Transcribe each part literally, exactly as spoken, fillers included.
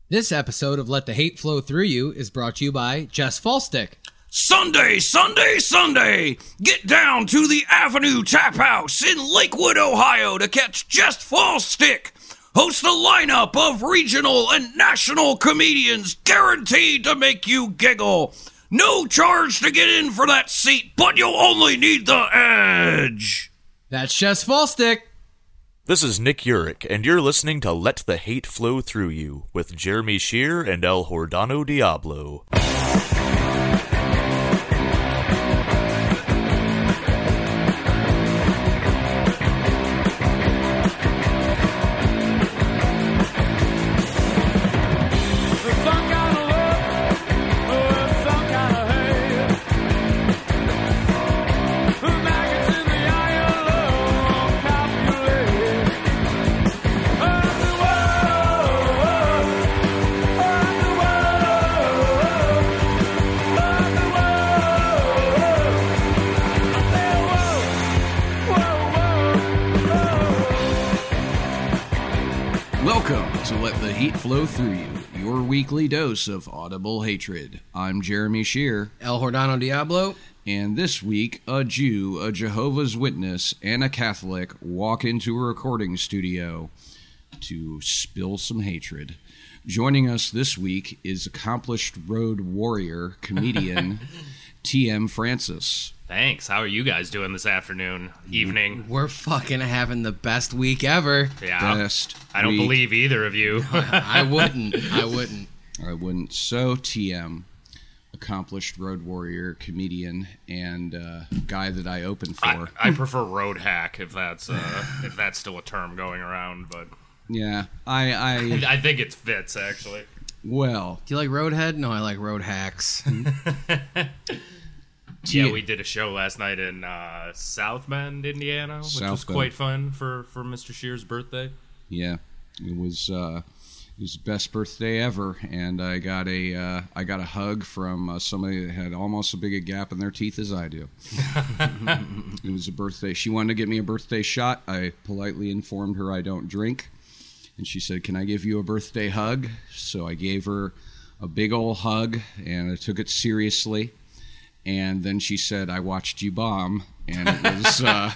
This episode of Let the Hate Flow Through You is brought to you by Jess Fallstick. Sunday, Sunday, Sunday! Get down to the Avenue Tap House in Lakewood, Ohio to catch Jess Fallstick. Host a lineup of regional and national comedians guaranteed to make you giggle. No charge to get in for that seat, but you'll only need the edge. That's Jess Fallstick. This is Nick Urich, and you're listening to Let the Hate Flow Through You with Jeremy Shear and El Hordano Diablo. Welcome to Let the Heat Flow Through You, your weekly dose of audible hatred. I'm Jeremy Shear. El Hordano Diablo. And this week, a Jew, a Jehovah's Witness, and a Catholic walk into a recording studio to spill some hatred. Joining us this week is accomplished road warrior, comedian, T M Francis. Thanks. How are you guys doing this afternoon, evening? We're fucking having the best week ever. Yeah. Best I don't week. believe either of you. I wouldn't. I wouldn't. I wouldn't. So, T M, accomplished road warrior, comedian, and uh, guy that I open for. I, I prefer road hack if that's uh, if that's still a term going around, but yeah, I, I, I think it fits actually. well, Do you like Roadhead? No, I like Road Hacks. Yeah, we did a show last night in uh, South Bend, Indiana, which South was Bend. quite fun for, for Mister Shear's birthday. yeah, it was, uh, it was the best birthday ever, and I got a, uh, I got a hug from uh, somebody that had almost as big a gap in their teeth as I do. It was a birthday. She wanted to get me a birthday shot. I politely informed her I don't drink. And she said, "Can I give you a birthday hug?" So I gave her a big old hug, and I took it seriously. And then she said, "I watched you bomb," and it was uh,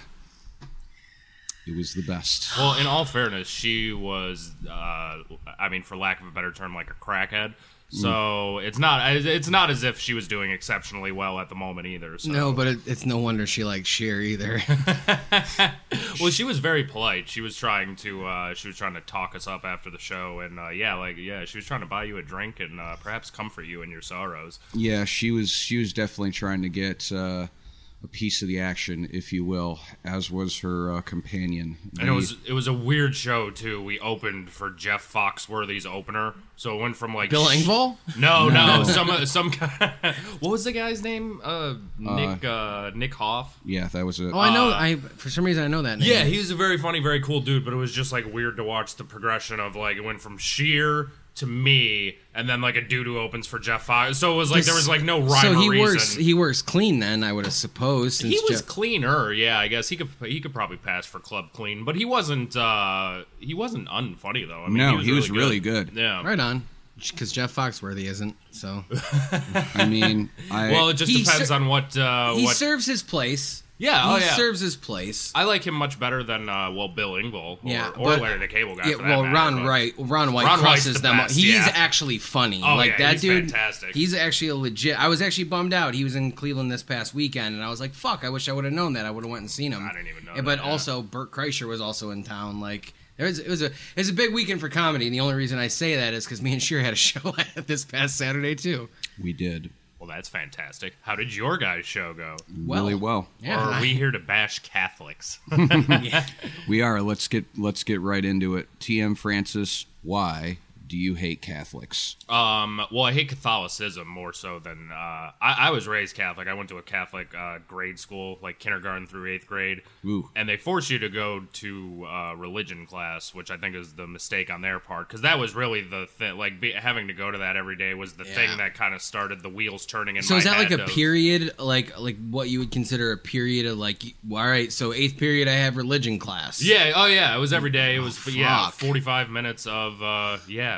it was the best. Well, in all fairness, she was, uh, I mean, for lack of a better term, like a crackhead. So it's not it's not as if she was doing exceptionally well at the moment either. So. No, but it, it's no wonder she likes Sheer either. Well, she was very polite. She was trying to uh, she was trying to talk us up after the show, and uh, yeah, like yeah, she was trying to buy you a drink and uh, perhaps comfort you in your sorrows. Yeah, she was she was definitely trying to get uh, a piece of the action, if you will, as was her uh, companion. And it was it was a weird show too. We opened for Jeff Foxworthy's opener, so it went from like Bill sh- Engvall? No, no, some some guy. What was the guy's name? Uh, Nick uh, Nick Hoff. Yeah, that was it. Oh, I know. Uh, I For some reason, I know that name. Yeah, he was a very funny, very cool dude, but it was just like weird to watch the progression of like it went from Sheer to me, and then like a dude who opens for Jeff Fox. So it was like there was like no rhyme So he or reason. works. He works clean then, I would have supposed. Since He was Jeff- cleaner, yeah. I guess he could he could probably pass for club clean, but he wasn't uh, he wasn't unfunny though. I mean, No, he was, really, good. good. Yeah. right on. Because Jeff Foxworthy isn't. So I mean, I Well, it just He depends ser- on what uh, he what. serves his place. Yeah, he oh yeah. serves his place. I like him much better than uh, well Bill Engvall or, Yeah, or but- Larry the Cable Guy. Yeah, for that well, matter, Ron but- Wright, Ron White Ron White's crosses the them. best, He's yeah. actually funny. Oh, like yeah, that he's dude. fantastic. He's actually a legit. I was actually bummed out. He was in Cleveland this past weekend, and I was like, "Fuck! I wish I would have known that. I would have went and seen him." I didn't even know Yeah, but that, yeah. also, Burt Kreischer was also in town. Like, there was, it was a it was a big weekend for comedy. And the only reason I say that is because me and Sheer had a show this past Saturday too. we did Well, that's fantastic. How did your guys' show go? Well, really well. Yeah, or are I- we here to bash Catholics? yeah. We are. Let's get let's get right into it. T M Francis, why do you hate Catholics? Um, well, I hate Catholicism more so than uh, I, I was raised Catholic. I went to a Catholic uh, grade school, like kindergarten through eighth grade, Ooh. and they force you to go to uh, religion class, which I think is the mistake on their part, because that was really the thing. Like be, having to go to that every day was the Yeah. thing that kind of started the wheels turning in So my is that like head a of- period, like like what you would consider a period of like, all right, so eighth period I have religion class. Yeah, oh yeah, it was every day. It was Oh, yeah, fuck. forty-five minutes of uh, yeah.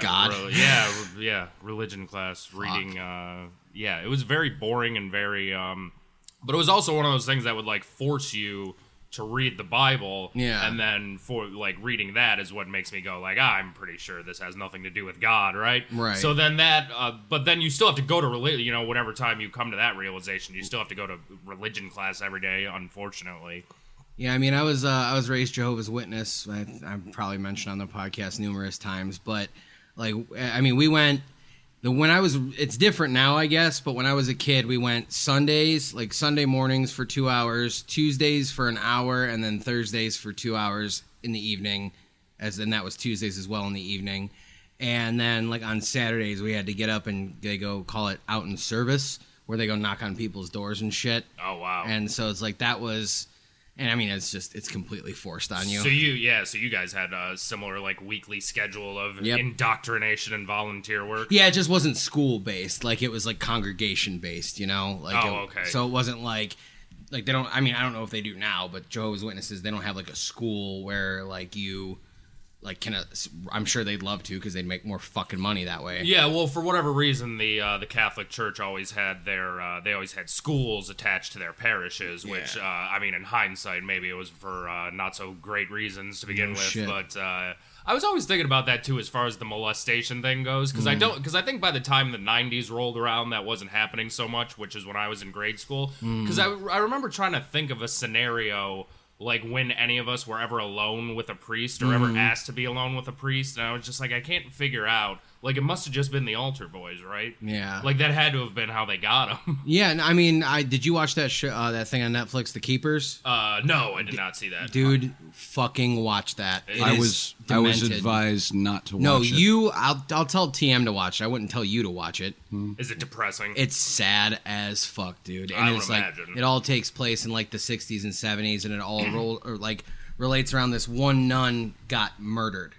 God. Re- yeah, re- yeah, religion class, reading. Uh, yeah, it was very boring and very. Um, but it was also one of those things that would like force you to read the Bible. Yeah. And then for like reading that is what makes me go like, ah, I'm pretty sure this has nothing to do with God, right? Right. So then that, uh, but then you still have to go to religion. You know, whatever time you come to that realization, you still have to go to religion class every day. Unfortunately. Yeah, I mean, I was uh, I was raised Jehovah's Witness. I, I've probably mentioned on the podcast numerous times, but like, I mean, we went the when I was. It's different now, I guess. But when I was a kid, we went Sundays, like Sunday mornings for two hours, Tuesdays for an hour, and then Thursdays for two hours in the evening. As and that was Tuesdays as well in the evening, and then like on Saturdays we had to get up and they go call it out in service, where they go knock on people's doors and shit. Oh wow! And so it's like that was. And I mean, it's just, it's completely forced on you. So you, yeah, so you guys had a similar, like, weekly schedule of Yep. indoctrination and volunteer work? Yeah, it just wasn't school-based. Like, it was, like, congregation-based, you know? Like, Oh, it- okay. So it wasn't like, like, they don't, I mean, I don't know if they do now, but Jehovah's Witnesses, they don't have, like, a school where, like, you, like, can, uh, I'm sure they'd love to because they'd make more fucking money that way. Yeah, well, for whatever reason, the uh, the Catholic Church always had their, uh, they always had schools attached to their parishes, which, uh, I mean, in hindsight, maybe it was for uh, not so great reasons to begin No with, shit. but uh, I was always thinking about that, too, as far as the molestation thing goes, because Mm. I don't, because I think by the time the nineties rolled around, that wasn't happening so much, which is when I was in grade school, because Mm. I, I remember trying to think of a scenario like when any of us were ever alone with a priest or ever asked to be alone with a priest, and I was just like, I can't figure out. Like, it must have just been the altar boys, right? Yeah. Like, that had to have been how they got them. Yeah, and I mean, I did you watch that show, uh, that thing on Netflix, The Keepers? Uh, no, I did not see that. Dude, fucking watch that. It I is was I was demented. advised not to watch No, it. you. I'll I'll tell T M to watch it. I wouldn't tell you to watch it. Is it depressing? It's sad as fuck, dude. And I would it's like imagine. it all takes place in like the sixties and seventies, and it all roll or like relates around this one nun got murdered,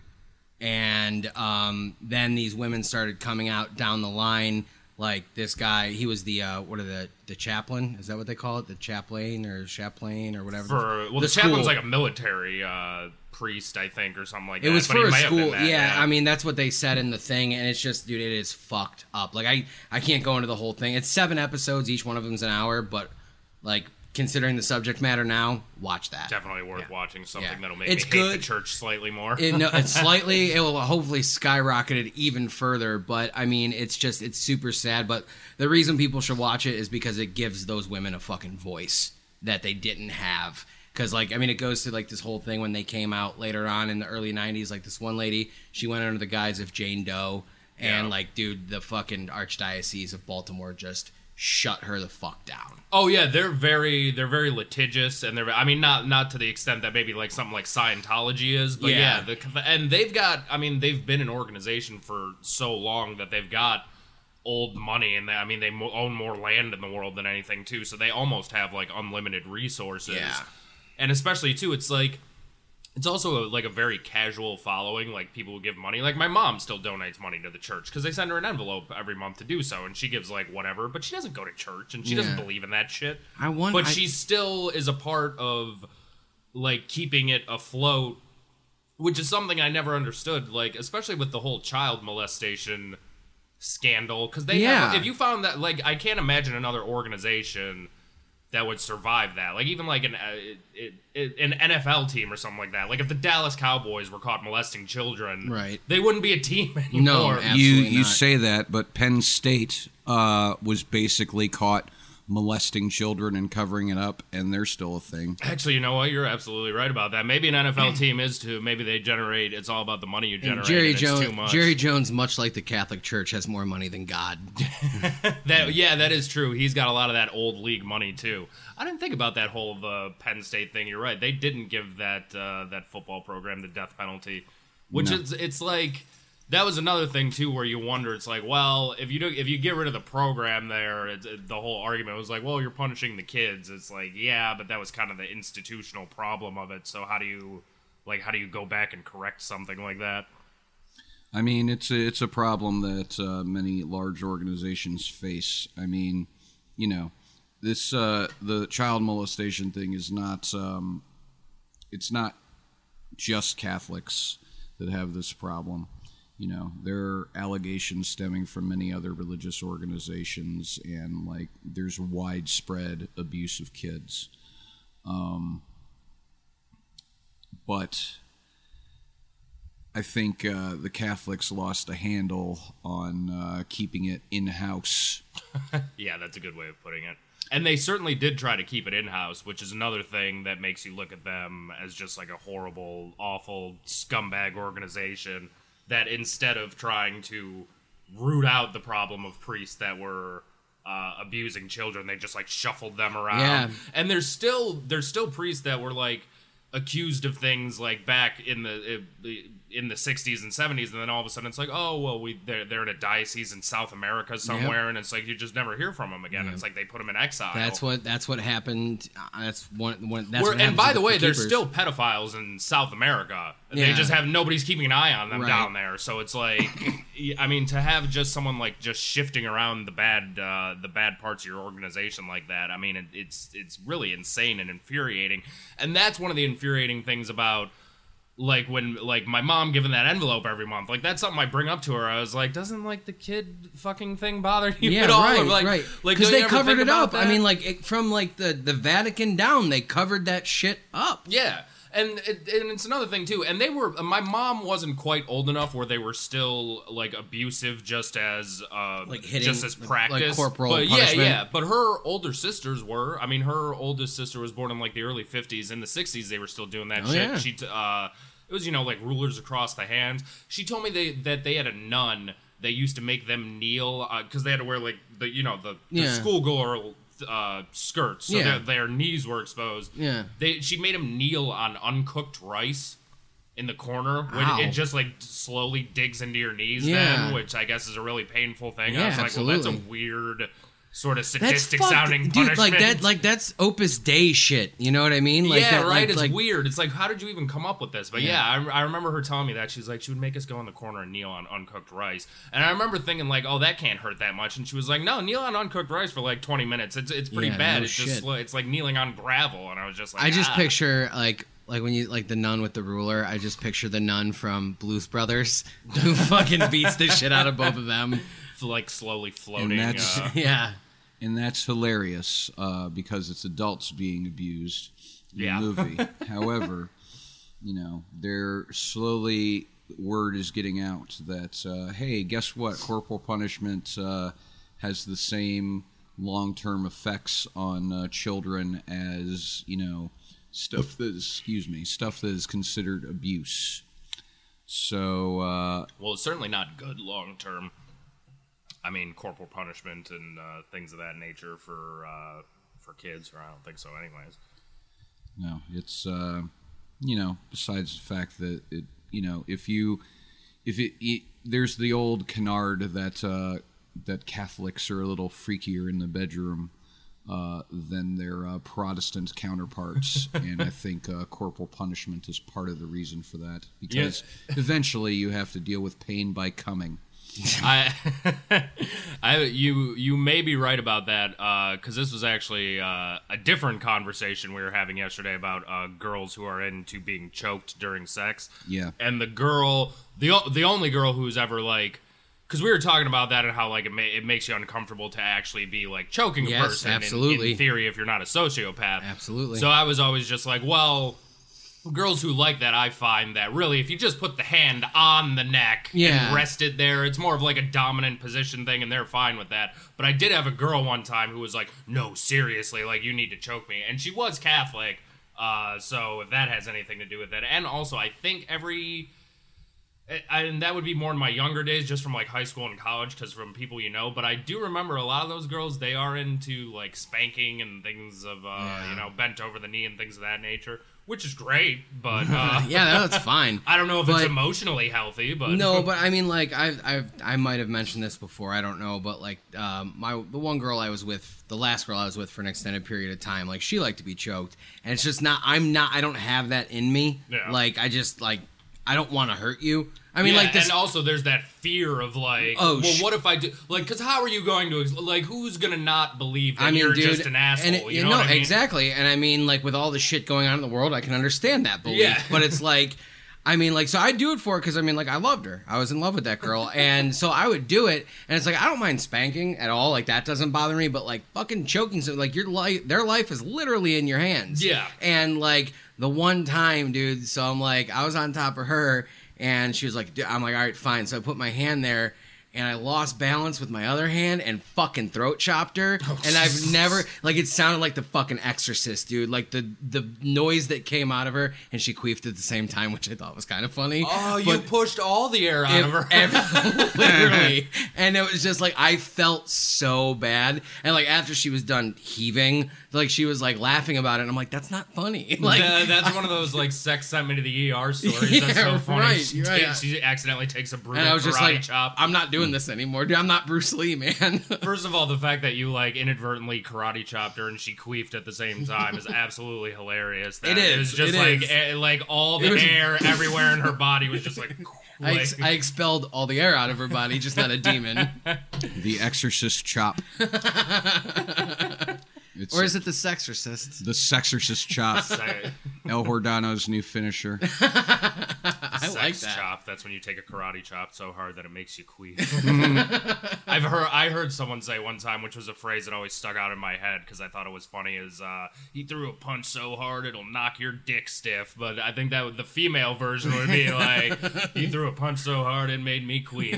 and um, then these women started coming out down the line. Like this guy, he was the uh, what are the the chaplain? Is that what they call it? The chaplain or chaplain or whatever. for well, the, school. chaplain's like a military uh, priest, I think, or something like that. It was but for he a may have been school. that, yeah, I mean that's what they said in the thing, and it's just, dude, it is fucked up. Like I, I can't go into the whole thing. It's seven episodes, each one of them's an hour, but like considering the subject matter now, watch that. definitely worth Yeah. watching something Yeah. that'll make It's me hate the good. church slightly more. It, no, it's slightly. It will hopefully skyrocket it even further. But I mean, it's just it's super sad. But the reason people should watch it is because it gives those women a fucking voice that they didn't have. Because like I mean, it goes to like this whole thing when they came out later on in the early nineties. Like this one lady, she went under the guise of Jane Doe, and Yeah. like, dude, the fucking Archdiocese of Baltimore just shut her the fuck down. Oh yeah, they're very they're very litigious, and they're I mean not not to the extent that maybe like something like Scientology is, but yeah, Yeah. the, and they've got I mean they've been an organization for so long that they've got old money, and they, I mean they mo- own more land in the world than anything too, so they almost have like unlimited resources. Yeah. And especially too, it's like it's also a, like a very casual following. Like people who give money. Like my mom still donates money to the church because they send her an envelope every month to do so, and she gives like whatever. But she doesn't go to church, and she doesn't Yeah. believe in that shit. I want- but I- she still is a part of like keeping it afloat, which is something I never understood. Like especially with the whole child molestation scandal, because they Yeah. have, if you found that, like I can't imagine another organization that would survive that. Like even like an uh, it, it, an N F L team or something like that. Like if the Dallas Cowboys were caught molesting children, Right. they wouldn't be a team anymore. absolutely you you not. say that, but Penn State uh, was basically caught molesting children and covering it up, and they're still a thing. Actually, you know what? You're absolutely right about that. Maybe an N F L team is too. Maybe they generate. It's all about the money you generate. Jerry and it's too Jones, much. Jerry Jones, much like the Catholic Church, has more money than God. That yeah, that is true. He's got a lot of that old league money too. I didn't think about that whole uh, Penn State thing. You're right. They didn't give that uh, that football program the death penalty, which No. is it's like that was another thing too, where you wonder. It's like, well, if you do, if you get rid of the program there, it's, it, the whole argument was like, well, you're punishing the kids. It's like, yeah, but that was kind of the institutional problem of it. So how do you like how do you go back and correct something like that? I mean, it's a, it's a problem that uh, many large organizations face. I mean, you know, this uh, the child molestation thing is not um, it's not just Catholics that have this problem. you know, there are allegations stemming from many other religious organizations, and like there's widespread abuse of kids. Um, but I think uh, the Catholics lost a handle on uh, keeping it in-house. Yeah, that's a good way of putting it. And they certainly did try to keep it in-house, which is another thing that makes you look at them as just like a horrible, awful, scumbag organization that instead of trying to root out the problem of priests that were uh, abusing children, they just like shuffled them around. Yeah. And there's still there's still priests that were like accused of things like back in the in the sixties and seventies, and then all of a sudden it's like, oh well, we they're, they're in a diocese in South America somewhere, yep. and it's like you just never hear from them again. Yep. It's like they put them in exile. That's what that's what happened. Uh, that's one. one that's We're, what and by the, the way, keepers. there's still pedophiles in South America. Yeah. They just have nobody's keeping an eye on them Right. down there. So it's like, I mean, to have just someone like just shifting around the bad uh, the bad parts of your organization like that. I mean, it, it's it's really insane and infuriating. And that's one of the infuriating things about. Like when, like my mom giving that envelope every month, like that's something I bring up to her. I was like, doesn't like the kid fucking thing bother you Yeah, at all? right, Or, like, right. Like Because don't they you ever covered think it about up. that? I mean, like it, from like the the Vatican down, they covered that shit up. Yeah, and it, and it's another thing too. And they were, my mom wasn't quite old enough where they were still like abusive, just as uh, Like hitting, just as like, practice, corporal But punishment. yeah, yeah. But her older sisters were. I mean, her oldest sister was born in like the early fifties. In the sixties, they were still doing that Oh, shit. yeah. She. T- uh, It was, you know, like rulers across the hands. She told me they that they had a nun that used to make them kneel because uh, they had to wear like the you know the, the Yeah. schoolgirl uh, skirts, so Yeah. their, their knees were exposed. Yeah. They she made them kneel on uncooked rice in the corner when Ow. it just like slowly digs into your knees. Yeah. Then, which I guess is a really painful thing. Yeah, I was like, absolutely. well, that's a weird. Sort of That's sadistic fucked, sounding dude. punishment. Like that, like that's Opus Dei shit. You know what I mean? Like yeah, that, right. Like, it's like, weird. It's like, how did you even come up with this? But yeah, Yeah. I, I remember her telling me that. She's like, she would make us go in the corner and kneel on uncooked rice. And I remember thinking like, oh, that can't hurt that much. And she was like, no, kneel on uncooked rice for like twenty minutes. It's it's pretty Yeah, bad. no it's just shit. like- it's like kneeling on gravel. And I was just like, I just ah. picture like like when you like the nun with the ruler. I just picture the nun from Blues Brothers who fucking beats the shit out of both of them. like slowly floating. that's- Uh, Yeah. And that's hilarious uh, because it's adults being abused in Yeah. the movie. However, you know, they're slowly, word is getting out that, uh, hey, guess what? Corporal punishment uh, has the same long-term effects on uh, children as, you know, stuff that is, excuse me, stuff that is considered abuse. So, uh, well, it's certainly not good long term. I mean, corporal punishment and uh, things of that nature for uh, for kids, or I don't think so, anyways. no, it's, uh, you know, besides the fact that it, you know, if you, if it, it there's the old canard that, uh, that Catholics are a little freakier in the bedroom uh, than their uh, Protestant counterparts. And I think uh, corporal punishment is part of the reason for that. Because eventually you have to deal with pain by coming. I, I, you, you may be right about that because uh, this was actually uh, a different conversation we were having yesterday about uh, girls who are into being choked during sex. Yeah. And the girl, the o- the only girl who's ever like, because we were talking about that and how like it, ma- it makes you uncomfortable to actually be like choking a Yes, person. in- absolutely. In, theory, if you're not a sociopath. Absolutely. So I was always just like, well. Girls who like that, I find that really, if you just put the hand on the neck Yeah. and rest it there, it's more of like a dominant position thing, and they're fine with that. But I did have a girl one time who was like, no, seriously, like, you need to choke me. And she was Catholic, uh, so if that has anything to do with it. And also, I think every... And that would be more in my younger days, just from like high school and college, because from people you know. But I do remember a lot of those girls, they are into like spanking and things of, uh, Yeah. you know, bent over the knee and things of that nature, which is great. But uh, Yeah, that's fine. I don't know if But- it's emotionally healthy, but No, but I mean, like I, I, I might have mentioned this before. I don't know, but like, um, my the one girl I was with, the last girl I was with for an extended period of time, like she liked to be choked, and it's just not. I'm not. I don't have that in me. Yeah. Like I just like I don't want to hurt you. I mean, yeah, like this. and also there's that fear of like, Oh, well, sh- what if I do? Like, because how are you going to ex- like? Who's gonna not believe that I mean, you're dude, just an asshole? and it, you you know know, what I mean? exactly. And I mean, like with all the shit going on in the world, I can understand that belief. Yeah. But it's like, I mean, like, so I'd do it for her because, I mean, like, I loved her. I was in love with that girl. And so I would do it. And it's like, I don't mind spanking at all. Like, that doesn't bother me. But, like, fucking choking, so, like, your life, their life is literally in your hands. Yeah. And, like, the one time, dude, so I'm like, I was on top of her. And she was like, I'm like, all right, fine. So I put my hand there. And I lost balance with my other hand and fucking throat chopped her. Oh, and I've never, like, it sounded like the fucking Exorcist, dude. Like, the the noise that came out of her, and she queefed at the same time, which I thought was kind of funny. Oh, but you pushed all the air out it, of her. it, literally. And it was just, like, I felt so bad. And, like, after she was done heaving, like, she was, like, laughing about it. And I'm like, that's not funny. Like, uh, that's one of those, like, sex sent me to the E R stories. Yeah, That's so funny. right, she, right. takes, she accidentally takes a brutal and I was karate just like, chop. I'm not doing this anymore, dude. I'm not Bruce Lee, man. First of all, the fact that you like inadvertently karate chopped her and she queefed at the same time is absolutely hilarious. That It is, It was just it like is. eh, like all the It was- air everywhere in her body was just like. I, like ex- I expelled all the air out of her body, just not a demon. The Exorcist chop. It's Or is it the Sexorcist? the Sexorcist chop? se- El Hordano's new finisher. I sex like that. chop. That's when you take a karate chop so hard that it makes you queef. I've heard I heard someone say one time, which was a phrase that always stuck out in my head because I thought it was funny. Is uh, he threw a punch so hard it'll knock your dick stiff? But I think that would, the female version would be like, he threw a punch so hard it made me queef.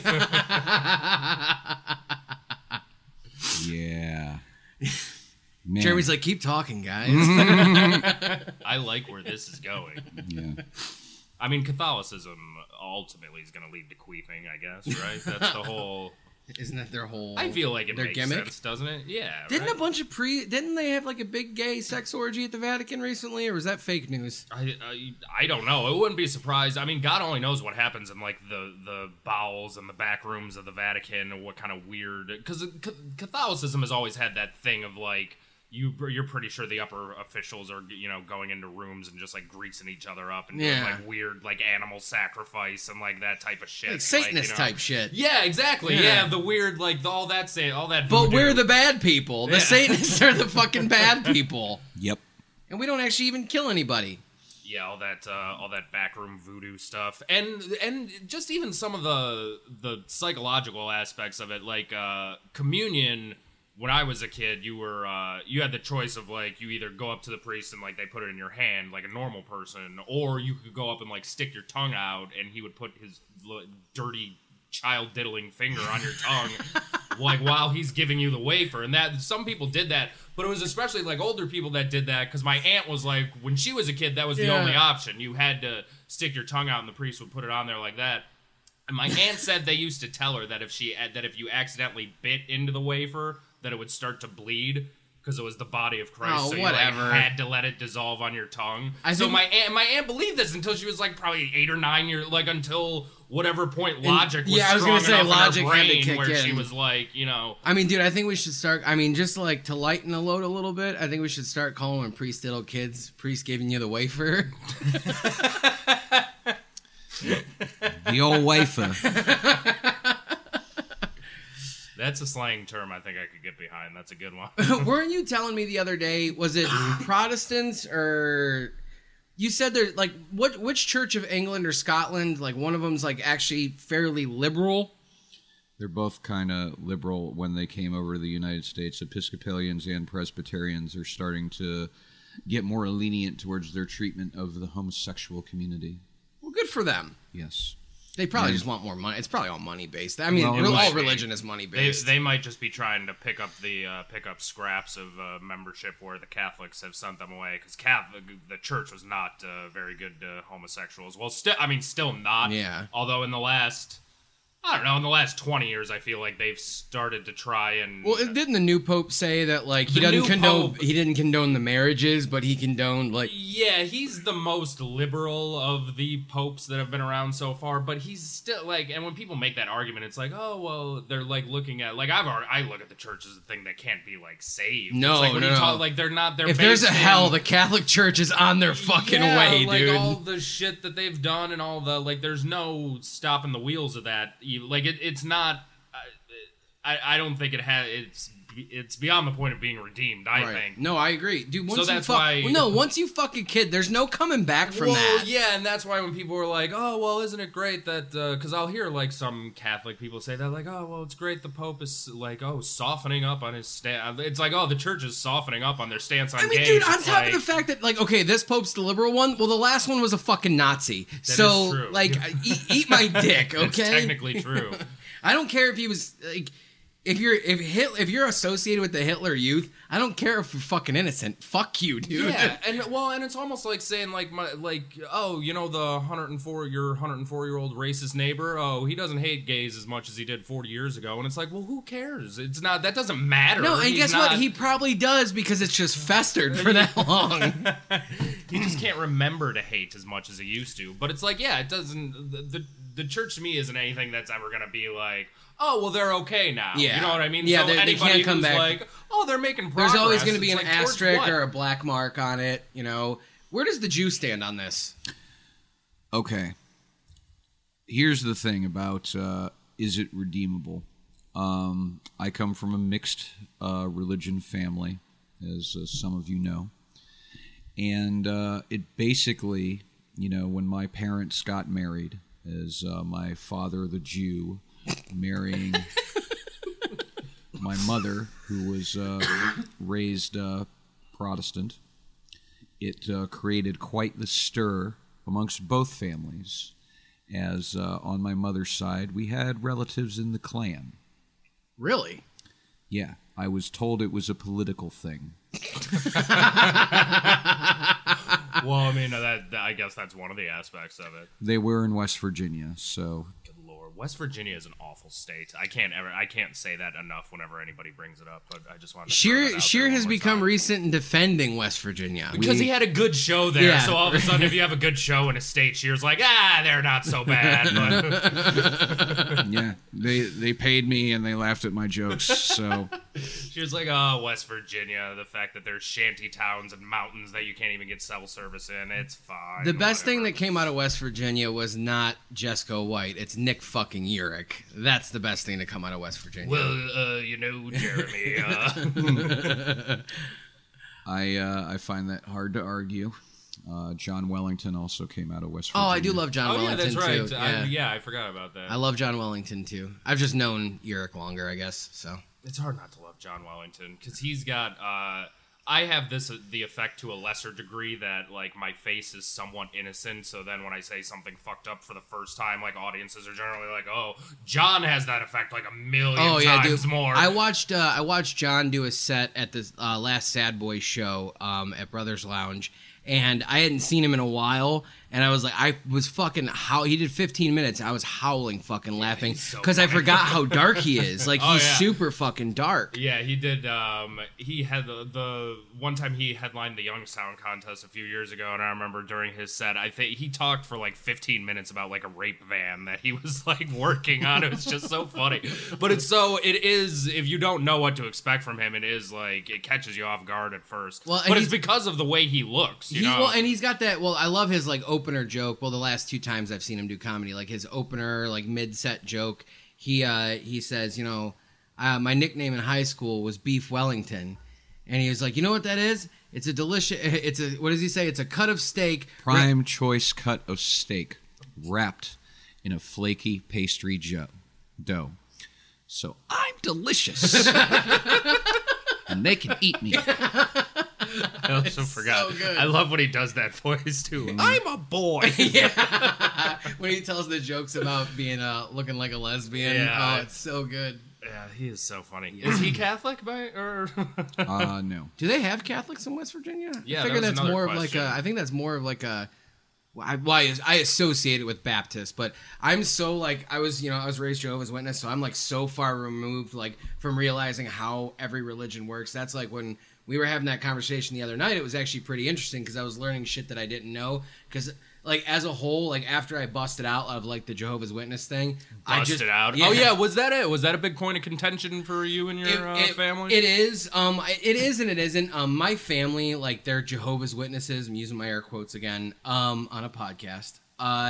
Yeah. Man. Jeremy's like, keep talking, guys. I like where this is going. Yeah. I mean, Catholicism ultimately is going to lead to queefing, I guess, right? That's the whole. Isn't that their whole? I feel like it their makes gimmick? sense, doesn't it? Yeah. Didn't right? a bunch of pre? Didn't they have like a big gay sex orgy at the Vatican recently, or was that fake news? I, I I don't know. It wouldn't be surprised. I mean, God only knows what happens in like the, the bowels and the back rooms of the Vatican, and what kind of weird. Because Catholicism has always had that thing of like you you're pretty sure the upper officials are you know going into rooms and just like greasing each other up and doing Yeah. like weird like animal sacrifice and like that type of shit, Like Satanist you know. type shit. Yeah, exactly. Yeah. Yeah, the weird like the, all that say all that. But voodoo. we're the bad people. The Yeah. Satanists are the fucking bad people, Yep. and we don't actually even kill anybody. Yeah, all that, uh, all that backroom voodoo stuff, and and just even some of the the psychological aspects of it, like uh, communion. When I was a kid, you were uh, you had the choice of like you either go up to the priest and like they put it in your hand like a normal person, or you could go up and like stick your tongue out and he would put his l- dirty child diddling finger on your tongue, like while he's giving you the wafer. And that some people did that, but it was especially like older people that did that because my aunt was like, when she was a kid, that was the Yeah. only option. You had to stick your tongue out, and the priest would put it on there like that. And my aunt said they used to tell her that if she that if you accidentally bit into the wafer, that it would start to bleed because it was the body of Christ. Oh, so you whatever. like, had to let it dissolve on your tongue. I so think- my aunt, my aunt believed this until she was like probably eight or nine years, like until whatever point logic was yeah, I was strong gonna say enough logic in her had to brain kick where she in. was like, you know, I mean, dude, I think we should start. I mean, just like to lighten the load a little bit, I think we should start calling them priest diddle kids. Priest giving you the wafer. The old wafer. that's a slang term I think I could get behind. That's a good one. Weren't you telling me the other day? Was it Protestants or? You said there like what? Which Church of England or Scotland? Like one of them's like actually fairly liberal. They're both kind of liberal when they came over to the United States. Episcopalians and Presbyterians are starting to get more lenient towards their treatment of the homosexual community. Well, good for them. Yes. They probably Yeah. just want more money. It's probably all money based. I mean, Well, it real- all might be. religion is money They, based. they might just be trying to pick up the uh, pick up scraps of uh, membership where the Catholics have sent them away because Catholic the church was not uh, very good to homosexuals. Well, still, I mean, still not. Yeah. Although in the last, I don't know, in the last twenty years, I feel like they've started to try and. Well, didn't the new pope say that like he The doesn't new condone pope- he didn't condone the marriages, but he condoned like Yeah, he's the most liberal of the popes that have been around so far, but he's still like, and when people make that argument, it's like, oh well, they're like looking at like I've already, I look at the church as a thing that can't be like saved. No, it's like when no, you no. talk like they're not. They're if there's a based in- hell, the Catholic Church is on their fucking yeah, way, like dude. all the shit that they've done and all the like, there's no stopping the wheels of that. You- Like it, it's not. I, I don't think it has. It's it's beyond the point of being redeemed. I Right. think. No, I agree, dude. Once So you that's fuck, why- well, no, once you fuck a kid, there's no coming back from well, that. yeah, and that's why when people were like, "Oh, well, isn't it great that?" Because I'll hear like some Catholic people say that, like, "Oh, well, it's great the Pope is like, oh, softening up on his stance." It's like, oh, the Church is softening up on their stance on I mean, gays. dude, on It's top like, of the fact that, like, okay, this Pope's the liberal one. Well, the last one was a fucking Nazi. so, is true. like, eat, eat my dick, okay? it's technically true. I don't care if he was like, if you're if Hitler, if you're associated with the Hitler Youth, I don't care if you're fucking innocent. Fuck you, dude. Yeah, and well, and it's almost like saying like my like oh, you know the one hundred four your one hundred four year old racist neighbor. Oh, he doesn't hate gays as much as he did forty years ago, and it's like, well, who cares? It's not that doesn't matter. No, and He's guess not- what? He probably does because it's just festered for that long. he just can't remember to hate as much as he used to. But it's like, yeah, it doesn't. The the, the church to me isn't anything that's ever gonna be like, oh, well, they're okay now. Yeah. You know what I mean? Yeah, so they- they anybody can't come who's back. like, oh, they're making progress. There's always going to be it's an like, towards asterisk what? or a black mark on it. You know, where does the Jew stand on this? Okay. Here's the thing about uh, is it redeemable? Um, I come from a mixed uh, religion family, as uh, some of you know. And uh, it basically, you know, when my parents got married, as uh, my father, the Jew, marrying my mother, who was uh, raised uh, Protestant, it uh, created quite the stir amongst both families, as uh, on my mother's side, we had relatives in the Klan. Really? Yeah, I was told it was a political thing. Well, I mean, that, that I guess that's one of the aspects of it. They were in West Virginia, so Good Lord, West Virginia is an awful state. I can't ever, I can't say that enough whenever anybody brings it up. But I just want to. throw that Sheer out Sheer there one has more become time. recent in defending West Virginia. Because he had a good show there, Yeah. so all of a sudden, if you have a good show in a state, Shear's like, ah, they're not so bad. But yeah, they they paid me and they laughed at my jokes. So Shear's like, oh, West Virginia, the fact that there's shanty towns and mountains that you can't even get cell service in, it's fine. The best thing whatever. that came out of West Virginia was not Jesco White. It's Nick fucking Urich. That's the best thing to come out of West Virginia. Well, uh, you know, Jeremy. Uh, I uh, I find that hard to argue. Uh, John Wellington also came out of West oh, Virginia. I do love John oh yeah, Wellington that's right. too. I, Yeah. yeah, I forgot about that. I love John Wellington too. I've just known Urich longer, I guess. So It's hard not to love John Wellington because he's got. Uh, I have this uh, the effect to a lesser degree that like my face is somewhat innocent. So then when I say something fucked up for the first time, like audiences are generally like, "Oh, John has that effect like a million oh yeah, times dude. more." I watched uh, I watched John do a set at the uh, last Sad Boy show um, at Brothers Lounge, and I hadn't seen him in a while. And I was like, I was fucking how he did fifteen minutes. I was howling, fucking laughing he's so because I funny. forgot how dark he is. Like Oh, he's yeah. super fucking dark. Yeah, he did. Um, he had the, the one time he headlined the Youngstown contest a few years ago, and I remember during his set, I think he talked for like fifteen minutes about like a rape van that he was like working on. It was just so funny, but it's so it is. If you don't know what to expect from him, it is like it catches you off guard at first. Well, and but it's he's- because of the way he looks. You He, know, well, and he's got that. Well, I love his like opener joke. Well, the last two times I've seen him do comedy, like his opener, like mid-set joke, he uh, he says, you know, uh, my nickname in high school was Beef Wellington, and he was like, you know what that is? It's a delicious. It's a what does he say? It's a cut of steak. prime choice cut of steak wrapped in a flaky pastry jo- dough. So I'm delicious, and they can eat me. I also forgot. so good. I love when he does that voice too. I'm a boy. Yeah, when he tells the jokes about being uh, looking like a lesbian. Yeah. Oh, it's so good. Yeah, he is so funny. Is he Catholic by or? Uh, no. Do they have Catholics in West Virginia? Yeah, I figure that was that's another more of question. like a. I think that's more of like a. Well, I, well, I, I associate it with Baptist, but I'm so like I was, you know, I was raised Jehovah's Witness, so I'm like so far removed like from realizing how every religion works. That's like when we were having that conversation the other night. It was actually pretty interesting because I was learning shit that I didn't know. Because like as a whole, like after I busted out of like the Jehovah's Witness thing, I Busted just out. Oh yeah, was that it? Was that a big point of contention for you and your It- uh, it- family? It is. Um, it is and it isn't. Um, my family, like, they're Jehovah's Witnesses. I'm using my air quotes again. Um, on a podcast. Uh,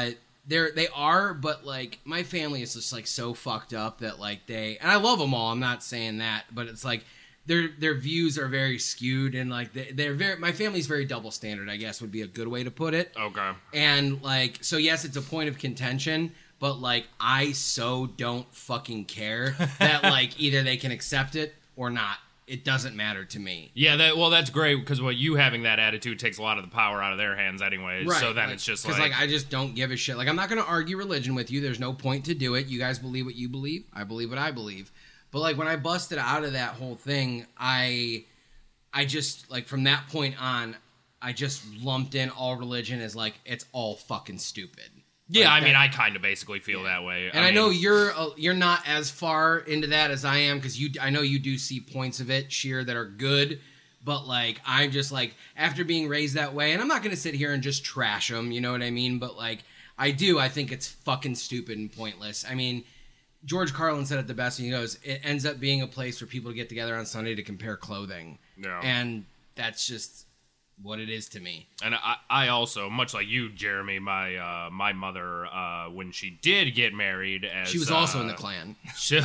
they're they are, but like my family is just like so fucked up that like they and I love them all. I'm not saying that, but it's like their their views are very skewed and like they, they're very my family's very double standard, I guess would be a good way to put it. Okay. And like so yes, it's a point of contention, but like I so don't fucking care that like either they can accept it or not. It doesn't matter to me. Yeah, that well, that's great because what you having that attitude takes a lot of the power out of their hands, anyways. Right. So then like, it's just because like, like I just don't give a shit. Like I'm not going to argue religion with you. There's no point to do it. You guys believe what you believe. I believe what I believe. But like when I busted out of that whole thing, I, I just like from that point on, I just lumped in all religion as like it's all fucking stupid. yeah, Like, I mean, that- I kind of basically feel that way. And I, mean, know you're uh, you're not as far into that as I am because you I know you do see points of it, Sheer, that are good. But like I'm just like after being raised that way, and I'm not gonna sit here and just trash them, you know what I mean? But like I do, I think it's fucking stupid and pointless. I mean, George Carlin said it the best, and he goes, "It ends up being a place for people to get together on Sunday to compare clothing." Yeah. And that's just what it is to me. And I, I also, much like you, Jeremy, my uh, my mother, uh, when she did get married, as She was also uh, in the Klan. She,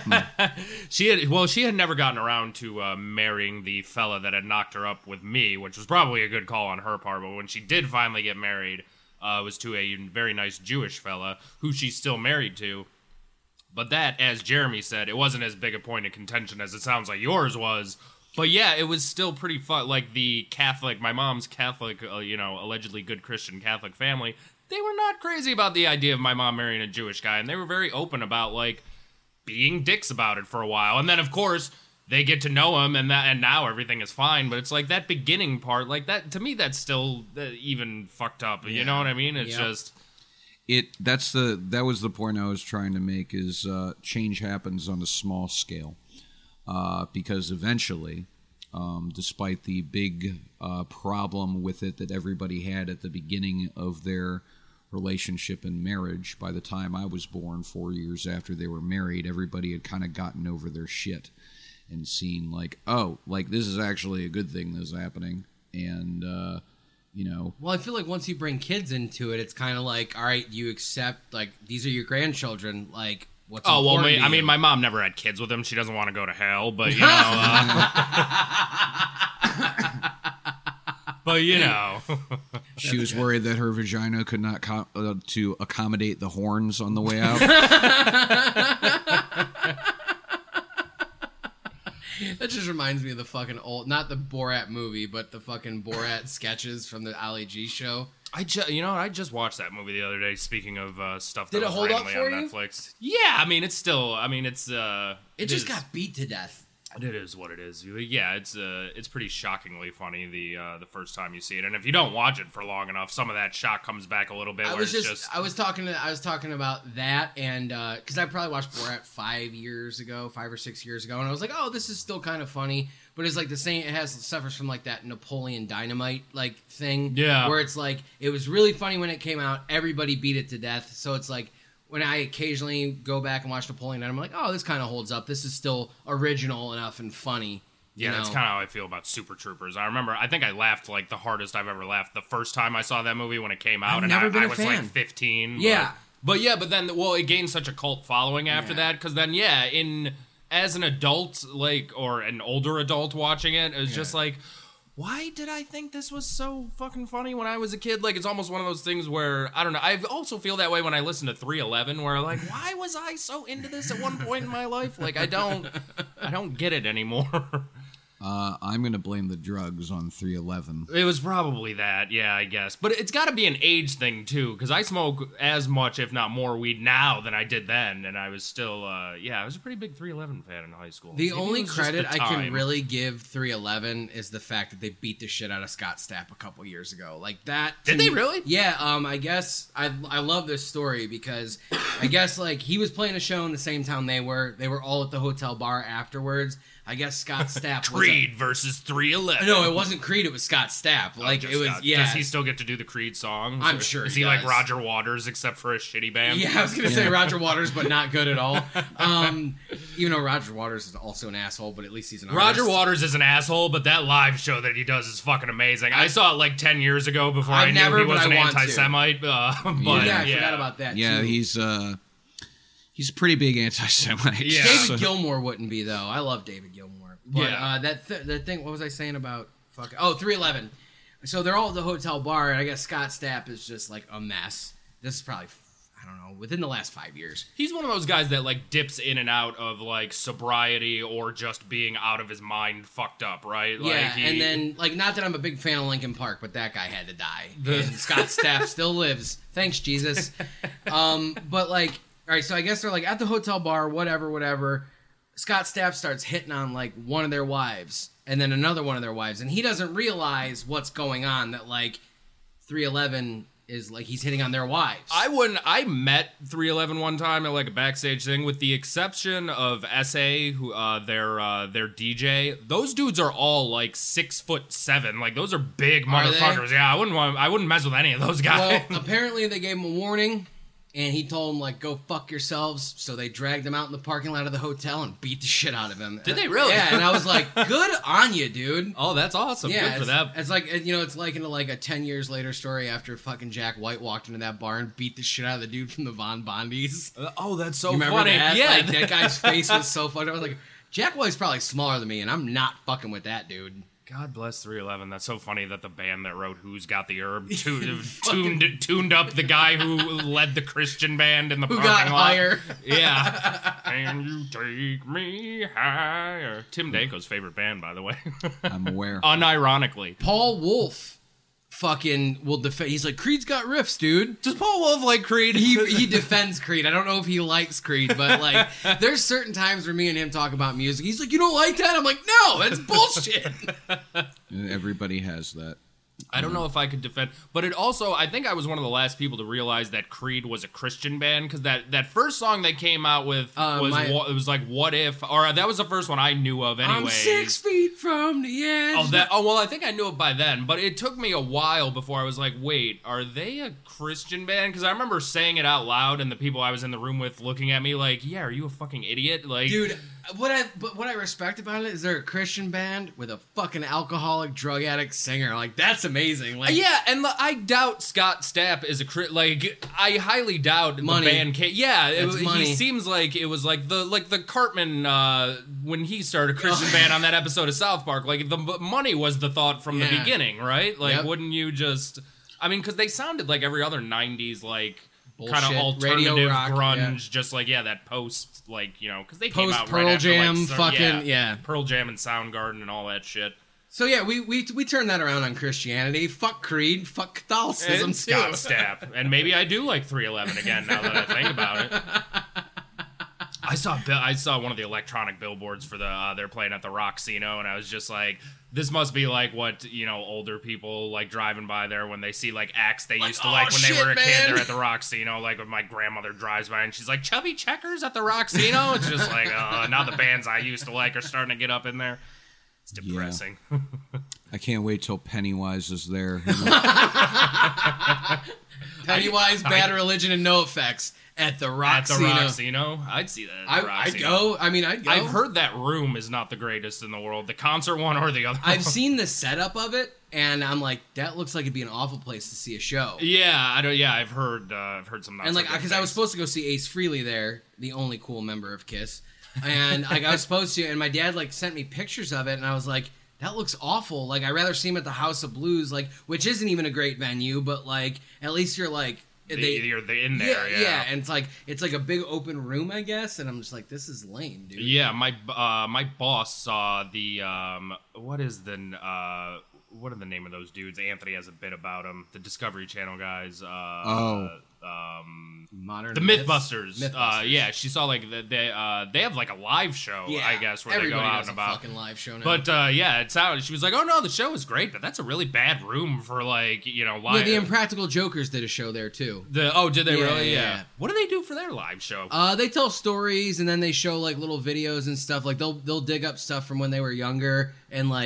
she had well, she had never gotten around to uh, marrying the fella that had knocked her up with me, which was probably a good call on her part. But when she did finally get married, uh, it was to a very nice Jewish fella who she's still married to. But that, as Jeremy said, it wasn't as big a point of contention as it sounds like yours was. But yeah, it was still pretty fun. Like the Catholic, my mom's Catholic, uh, you know, allegedly good Christian Catholic family, they were not crazy about the idea of my mom marrying a Jewish guy. And they were very open about, like, being dicks about it for a while. And then, of course, they get to know him, and that, and now everything is fine. But it's like that beginning part, like that, to me, that's still uh, even fucked up. You Yeah. know what I mean? It's Yep. just... It that's the that was the point I was trying to make is uh, change happens on a small scale uh, because eventually, um, despite the big uh, problem with it that everybody had at the beginning of their relationship and marriage, by the time I was born, four years after they were married, everybody had kind of gotten over their shit and seen like, oh, like this is actually a good thing that's happening, and uh, you know. Well, I feel like once you bring kids into it, it's kind of like, all right, you accept, like, these are your grandchildren, like, what's Oh, well, important my, to I mean, you? my mom never had kids with him. She doesn't want to go to hell, but, you know. Uh, but, you know. She was worried that her vagina could not co- uh, to accommodate the horns on the way out. That just reminds me of the fucking old, not the Borat movie, but the fucking Borat sketches from the Ali G show. I just, you know, I just watched that movie the other day. Speaking of uh, stuff that Did it was hold up randomly for on you? Netflix, yeah, I mean, it's still, I mean, it's uh, It, just is- got beat to death. It is what it is. Yeah, it's uh, it's pretty shockingly funny the uh, the first time you see it, and if you don't watch it for long enough, some of that shock comes back a little bit. I where was it's just, just, I was talking to, I was talking about that, and because I probably watched Borat five years ago, five or six years ago, and I was like, oh, this is still kind of funny, but it's like the same. It has suffers from like that Napoleon Dynamite like thing, Yeah. where it's like it was really funny when it came out, everybody beat it to death, so it's like. When I occasionally go back and watch Napoleon, I'm like, oh, this kind of holds up. This is still original enough and funny. you yeah, that's know? kind of how I feel about Super Troopers. I remember, I think I laughed like the hardest I've ever laughed the first time I saw that movie when it came out, I've and never I, been I a was fan. like fifteen. Yeah. But, but yeah, but then, well, it gained such a cult following after Yeah. that, because then, yeah, in as an adult, like, or an older adult watching it, it was just Yeah. like, why did I think this was so fucking funny when I was a kid? Like, it's almost one of those things where, I don't know, I also feel that way when I listen to three eleven, where, like, why was I so into this at one point in my life? Like, I don't, I don't get it anymore. Uh, I'm going to blame the drugs on three eleven. It was probably that, yeah, I guess. But it's got to be an age thing, too, because I smoke as much, if not more, weed now than I did then, and I was still, uh, yeah, I was a pretty big three eleven fan in high school. The Maybe it only was just credit the I can time. really give three eleven is the fact that they beat the shit out of Scott Stapp a couple years ago. Like that. to Did they me- really? Yeah. Um. I guess I I love this story because I guess like he was playing a show in the same town they were. They were all at the hotel bar afterwards. I guess Scott Stapp. was Creed versus three eleven. A, no, it wasn't Creed. It was Scott Stapp. Like it was. Yeah. Does he still get to do the Creed songs? I'm Or sure Is he he like does. Roger Waters, except for a shitty band? Yeah, I was gonna say Roger Waters, but not good at all. Um, Even though Roger Waters is also an asshole, but at least he's an Roger artist. Waters is an asshole, but that live show that he does is fucking amazing. I, I saw it like ten years ago before I've I knew never, he was but an I want to. anti-Semite. Uh, but, Yeah, yeah, I forgot about that, Yeah, too. he's uh, he's a pretty big anti-Semite. Yeah. David So- Gilmour wouldn't be, though. I love David Gilmour. But Yeah. uh, that, th- that thing, what was I saying about... Fuck, oh, three eleven. So they're all at the hotel bar, and I guess Scott Stapp is just, like, a mess. This is probably... I don't know, within the last five years. He's one of those guys that like dips in and out of like sobriety or just being out of his mind fucked up, right? Like, Yeah, he, and then, like, not that I'm a big fan of Linkin Park, but that guy had to die. And Scott Stapp still lives. Thanks, Jesus. Um, but, like, all right, so I guess they're, like, at the hotel bar, whatever, whatever. Scott Stapp starts hitting on, like, one of their wives, and then another one of their wives, and he doesn't realize what's going on, that, like, three eleven is, like, he's hitting on their wives. I wouldn't. I met three eleven one time at like a backstage thing, with the exception of S A, who uh, their uh, their D J. Those dudes are all like six foot seven. Like those are big Are they? motherfuckers. Yeah, I wouldn't want. I wouldn't mess with any of those guys. Well, apparently they gave him a warning, and he told them, like, go fuck yourselves. So they dragged him out in the parking lot of the hotel and beat the shit out of him. Did they really? Yeah, and I was like, good on you, dude. oh, that's awesome. Yeah, Good for it's, them. it's like, you know, it's like into like a ten years later story after fucking Jack White walked into that bar and beat the shit out of the dude from the Von Bondies. Uh, oh, that's so You remember funny. that? Yeah, Like, that guy's face was so funny. I was like, Jack White's probably smaller than me, and I'm not fucking with that dude. God bless three eleven. That's so funny that the band that wrote Who's Got the Herb tuned, tuned, tuned up the guy who led the Christian band in the Who parking got lot. higher. Yeah. Can you take me higher? Tim Danko's favorite band, by the way. I'm aware. Unironically. Paul Wolf fucking will defend. He's like, Creed's got riffs, dude. Does Paul Wolf like Creed? He he defends Creed. I don't know if he likes Creed, but like, there's certain times where me and him talk about music. He's like, you don't like that? I'm like, no, that's bullshit. Everybody has that. I don't know if I could defend, but it also, I think I was one of the last people to realize that Creed was a Christian band, because that, that first song they came out with Uh, was my- wha- it was like What If, or that was the first one I knew of anyway. I'm six feet from the edge. Oh, that. Oh, well, I think I knew it by then, but it took me a while before I was like, "Wait, are they a Christian band?" Because I remember saying it out loud, and the people I was in the room with looking at me like, "Yeah, are you a fucking idiot?" Like, Dude, what I but what I respect about it is they're a Christian band with a fucking alcoholic, drug addict singer. Like, that's amazing. Like, yeah, and the, I doubt Scott Stapp is a cri- like. I highly doubt Money. the band. Can, yeah, it, It's he money. seems like it was like the like the Cartman uh, when he started a Christian band on that episode of South Park. Like the m- money was the thought from Yeah. the beginning, right? Like, Yep. wouldn't you just? I mean, because they sounded like every other nineties like. Kind of Bullshit, radio alternative rock, grunge, yeah. just like yeah, that post, like you know, because they came Post out Pearl right after, Jam, like, so- fucking- yeah, yeah. Pearl Jam and Soundgarden and all that shit. So yeah, we we we turned that around on Christianity. Fuck Creed. Fuck Catholicism And too. Scott Stapp, and maybe I do like three eleven again now that I think about it. I saw Bill- I saw one of the electronic billboards for the uh, they're playing at the Roxino, and I was just like, this must be like what you know older people like driving by there when they see like acts they Like, used to oh, like when they shit, were a kid. man. They're at the Roxino, like when my grandmother drives by and she's like, Chubby Checkers at the Roxino. It's just like, uh, now the bands I used to like are starting to get up in there. It's depressing. I can't wait till Pennywise is there. Pennywise, Bad Religion, and No Effects at the At the Roxino. Roxino, I'd see that. At I, the I'd Roxino. go. I mean, I'd go. I've heard that room is not the greatest in the world. The concert one or the other I've one. seen the setup of it, and I'm like, that looks like it'd be an awful place to see a show. Yeah, I don't. Yeah, I've heard. Uh, I've heard some. Not And so like, good because I was things. supposed to go see Ace Frehley there, the only cool member of Kiss, and like I was supposed to, and my dad like sent me pictures of it, and I was like, that looks awful. Like, I'd rather see him at the House of Blues, like, which isn't even a great venue, but like, at least you're like, The, they, you're the, in there. yeah, Yeah, and it's like it's like a big open room, I guess, and I'm just like, this is lame, dude. Yeah, my uh, my boss saw the um, what is the uh, what are the name of those dudes? Anthony has a bit about them. The Discovery Channel guys. Uh, Oh. um, Modern the Myths? Mythbusters. Uh, Mythbusters. yeah, she saw like the, they uh, they have like a live show, Yeah, I guess, where everybody they go out does and a about. fucking live show now. But uh, yeah, it sounded. She was like, "Oh no, the show is great, but that's a really bad room for like you know yeah, live." the Impractical Jokers did a show there too. The- oh, did they Yeah, really? yeah, Yeah. yeah. What do they do for their live show? Uh, they tell stories and then they show like little videos and stuff. Like they'll they'll dig up stuff from when they were younger and like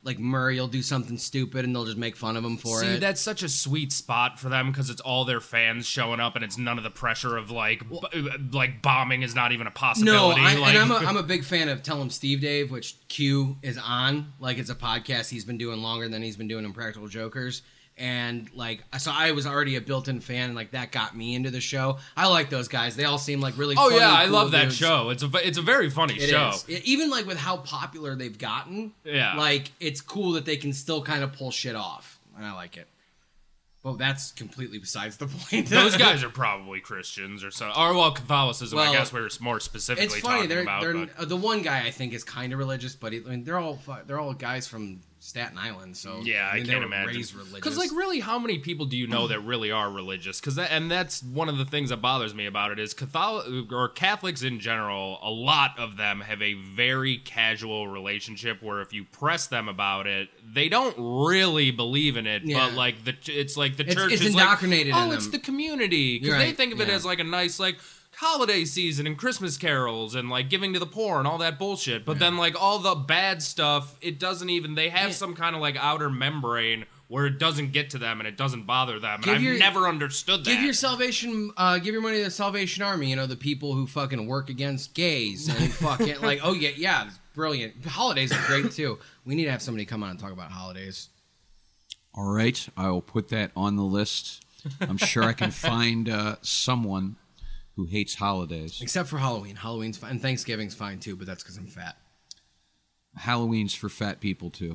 like Murray will do something stupid and they'll just make fun of him for See, it. that's such a sweet spot for them because it's all their fans showing up and it's none of the pressure of like well, b- like bombing is not even a No, possibility. I, like, and I'm a, I'm a big fan of Tell 'em Steve Dave, which Q is on. Like, it's a podcast he's been doing longer than he's been doing Impractical Jokers. And, like, so I was already a built-in fan, and, like, that got me into the show. I like those guys. They all seem like really oh, funny, yeah, I cool love that dudes. show. It's a, it's a very funny It show. is. It- even, like, with how popular they've gotten, Yeah. like, it's cool that they can still kind of pull shit off. And I like it. Well, that's completely besides the point. Those guys are probably Christians or so. Or, well, Catholicism, I Well, guess we're more specifically It's funny. talking They're, about. they're but- uh, the one guy I think is kind of religious, but he, I mean, they're all fu- they're all guys from Staten Island, so Yeah, I mean, they can't were imagine. raised religious. Because, like, really, how many people do you know that really are religious? Because, that, and that's one of the things that bothers me about it is Catholic or Catholics in general. A lot of them have a very casual relationship where if you press them about it, they don't really believe in it. Yeah. But like the, it's like the It's- church it's is indoctrinated like, in oh, it's them. the community because You're they right, think of it yeah. as like a nice like. holiday season and Christmas carols and like giving to the poor and all that bullshit. But then like all the bad stuff, it doesn't even, they have Yeah. some kind of like outer membrane where it doesn't get to them and it doesn't bother them. And Give I've your- never understood that. Give your salvation, uh, give your money to the Salvation Army. You know, the people who fucking work against gays and fucking like, oh yeah, yeah, it's brilliant. Holidays are great too. We need to have somebody come on and talk about holidays. All right, I will put that on the list. I'm sure I can find uh, someone who hates holidays. Except for Halloween. Halloween's fine. And Thanksgiving's fine too, but that's because I'm fat. Halloween's for fat people too.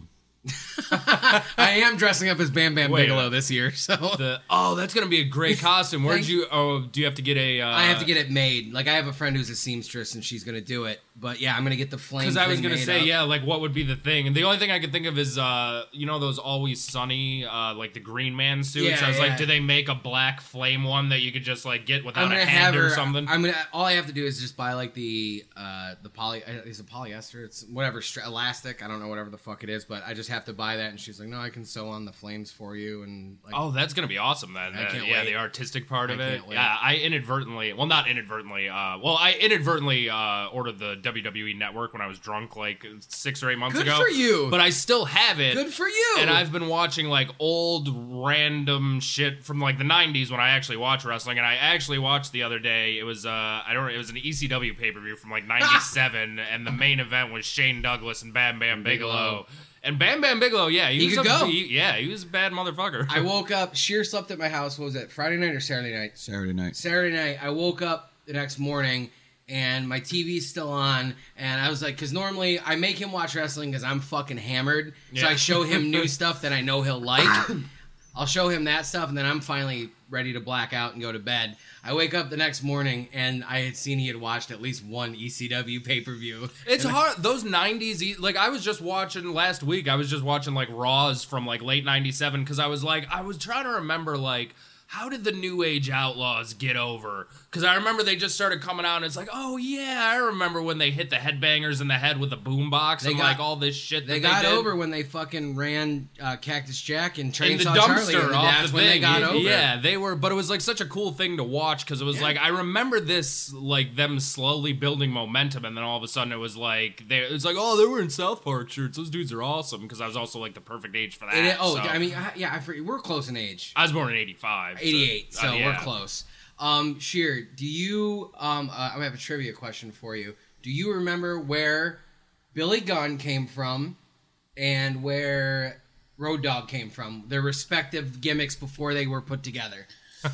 I am dressing up as Bam Bam Wait a Bigelow minute. this year, so The, oh, that's gonna be a great costume. Where'd Thank- you? Oh, do you have to get a? Uh, I have to get it made. Like, I have a friend who's a seamstress, and she's gonna do it. But yeah, I'm gonna get the flame. Because I was thing gonna made say, up. yeah, like what would be the thing? And the only thing I could think of is, uh, you know, those Always Sunny, uh, like the Green Man suits. Yeah, I was yeah. like, do they make a black flame one that you could just like get I'm without gonna a have hand her. or something? I'm gonna. All I have to do is just buy like the uh the poly. uh, Is it polyester? It's whatever stra- elastic. I don't know whatever the fuck it is, but I just have to buy that. And she's like, no, I can sew on the flames for you. And like, Oh, that's gonna be awesome then. I Uh, can't yeah, wait. the artistic part I of it. can't wait. Yeah, I inadvertently, well, not inadvertently. Uh, well, I inadvertently uh, ordered the W W E Network when I was drunk like six or eight months Good ago. for you. But I still have it. good for you. And I've been watching like old random shit from like the nineties when I actually watch wrestling. And I actually watched the other day. It was uh I don't know. It was an E C W pay per view from like ninety-seven, and the main event was Shane Douglas and Bam Bam Bigelow. Bigelow. And Bam Bam Bigelow, yeah, he, He was could a, go. he- yeah, he was a bad motherfucker. I woke up. Sheer slept at my house. What was it? Friday night or Saturday night? Saturday night. Saturday night, I woke up the next morning and my T V's still on, and I was like, because normally I make him watch wrestling because I'm fucking hammered, so Yeah. I show him new stuff that I know he'll like. I'll show him that stuff, and then I'm finally ready to black out and go to bed. I wake up the next morning, and I had seen he had watched at least one E C W pay-per-view. It's And I- hard. Those nineties, e- like I was just watching last week. I was just watching like Raws from like late ninety-seven because I was like, I was trying to remember like how did the New Age Outlaws get over? Because I remember they just started coming out and it's like, oh yeah, I remember when they hit the headbangers in the head with the boombox They and got- like all this shit. They that got they did. over when they fucking ran uh, Cactus Jack and Train in the Saw Charlie. dumpster and off that's the when thing. they got yeah, over. Yeah, they were, but it was like such a cool thing to watch because it was Yeah. like I remember this, like them slowly building momentum, and then all of a sudden it was like they, it's like oh they were in South Park shirts. Those dudes are awesome because I was also like the perfect age for that. It- oh, so. I mean, I- yeah, I forget, we're close in age. I was born in eighty-five, eighty-eight, so, uh, yeah. we're close. Um, Sheer, do you? Um, uh, I have a trivia question for you. Do you remember where Billy Gunn came from and where Road Dogg came from? Their respective gimmicks before they were put together.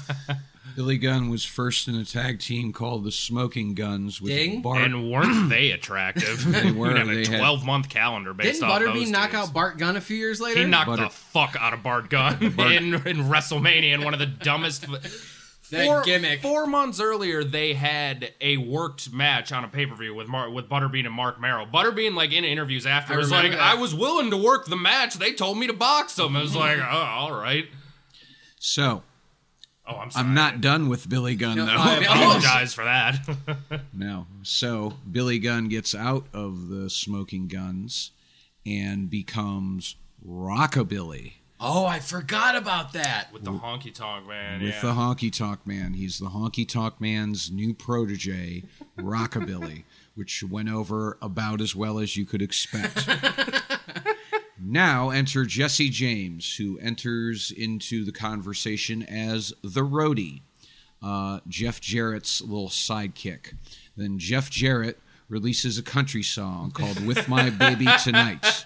Billy Gunn was first in a tag team called the Smoking Guns with Ding. Bart. And weren't they attractive? They were. You'd have a They had- twelve-month calendar based Didn't off Butterbean those knock dudes. out Bart Gunn a few years later? He knocked Butter- the fuck out of Bart Gunn in, in WrestleMania in one of the dumbest. That four, gimmick. Four months earlier, they had a worked match on a pay per view with Mar- with Butterbean and Mark Merrill. Butterbean, like in interviews after, I was remember like, that. "I was willing to work the match. They told me to box them." I was like, "Oh, all right." So Oh, I'm sorry. I'm not done with Billy Gunn No, though. I I apologize for that. No. So Billy Gunn gets out of the Smoking Guns and becomes Rockabilly Oh, I forgot about that. With the honky tonk man, with yeah. the Honky Tonk Man. He's the Honky Tonk Man's new protege, Rockabilly, which went over about as well as you could expect. Now enter Jesse James, who enters into the conversation as the roadie, uh, Jeff Jarrett's little sidekick. Then Jeff Jarrett releases a country song called With My Baby Tonight.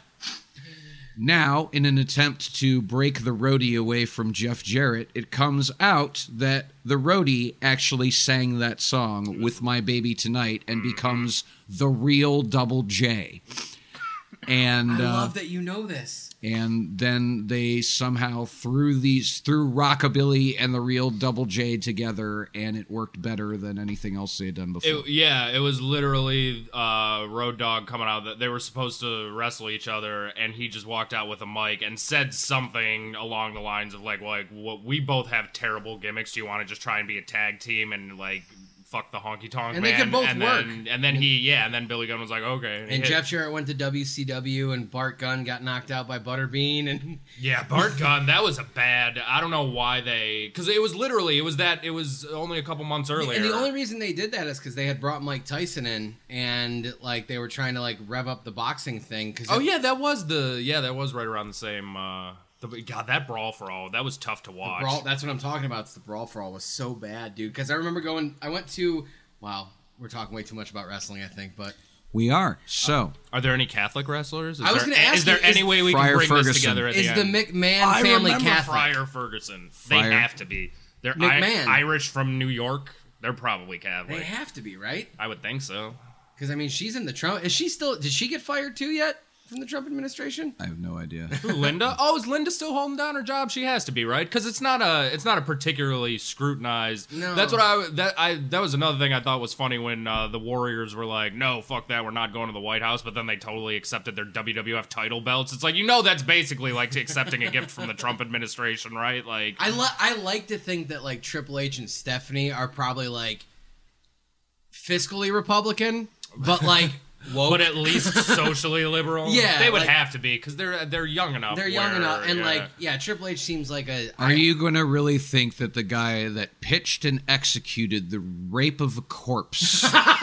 Now, in an attempt to break the roadie away from Jeff Jarrett, it comes out that the roadie actually sang that song, With My Baby Tonight, and becomes the real Double J. And I uh, love that you know this. And then they somehow threw these threw rockabilly and the real Double J together, and it worked better than anything else they had done before. It, yeah, it was literally uh, Road Dogg coming out. That they were supposed to wrestle each other, and he just walked out with a mic and said something along the lines of like, like, "What we both have terrible gimmicks. Do you want to just try and be a tag team and like?" Fuck the honky tonk and man. they could both and work. Then, and then he, yeah, and then Billy Gunn was like, okay. And, and Jeff Jarrett went to W C W, and Bart Gunn got knocked out by Butterbean. And yeah, Bart Gunn, that was a bad. I don't know why they, because it was literally, it was that, it was only a couple months earlier. And the only reason they did that is because they had brought Mike Tyson in, and like they were trying to like rev up the boxing thing. Cause oh it, yeah, that was the, yeah, that was right around the same. Uh, the, God, that Brawl for All, that was tough to watch. Brawl, that's what I'm talking about. It's the Brawl for All was so bad, dude. Because I remember going, I went to. Wow, we're talking way too much about wrestling, I think, but we are. So, are there any Catholic wrestlers? Is I was there, gonna ask is there you, any is way we Friar can bring Ferguson. this together? At is the, the end? McMahon I family remember Catholic? Friar Ferguson. Friar. They have to be. They're McMahon. I, Irish from New York. They're probably Catholic. They have to be, right? I would think so. Because I mean, she's in the Trump. Is she still? Did she get fired too yet from the Trump administration? I have no idea. Who, Linda? Oh, is Linda still holding down her job? She has to be, right? Because it's not a, it's not a particularly scrutinized. No. That's what I that I that was another thing I thought was funny when uh, the Warriors were like, no, fuck that, we're not going to the White House. But then they totally accepted their W W F title belts. It's like, you know, that's basically like accepting a gift from the Trump administration, right? Like, I li- I like to think that like Triple H and Stephanie are probably like fiscally Republican, but like. Woke. But at least socially liberal. Yeah, they would like- have to be because they're they're young enough. They're young where, enough, and yeah. like, yeah, Triple H seems like a. Are you going to really think that the guy that pitched and executed the rape of a corpse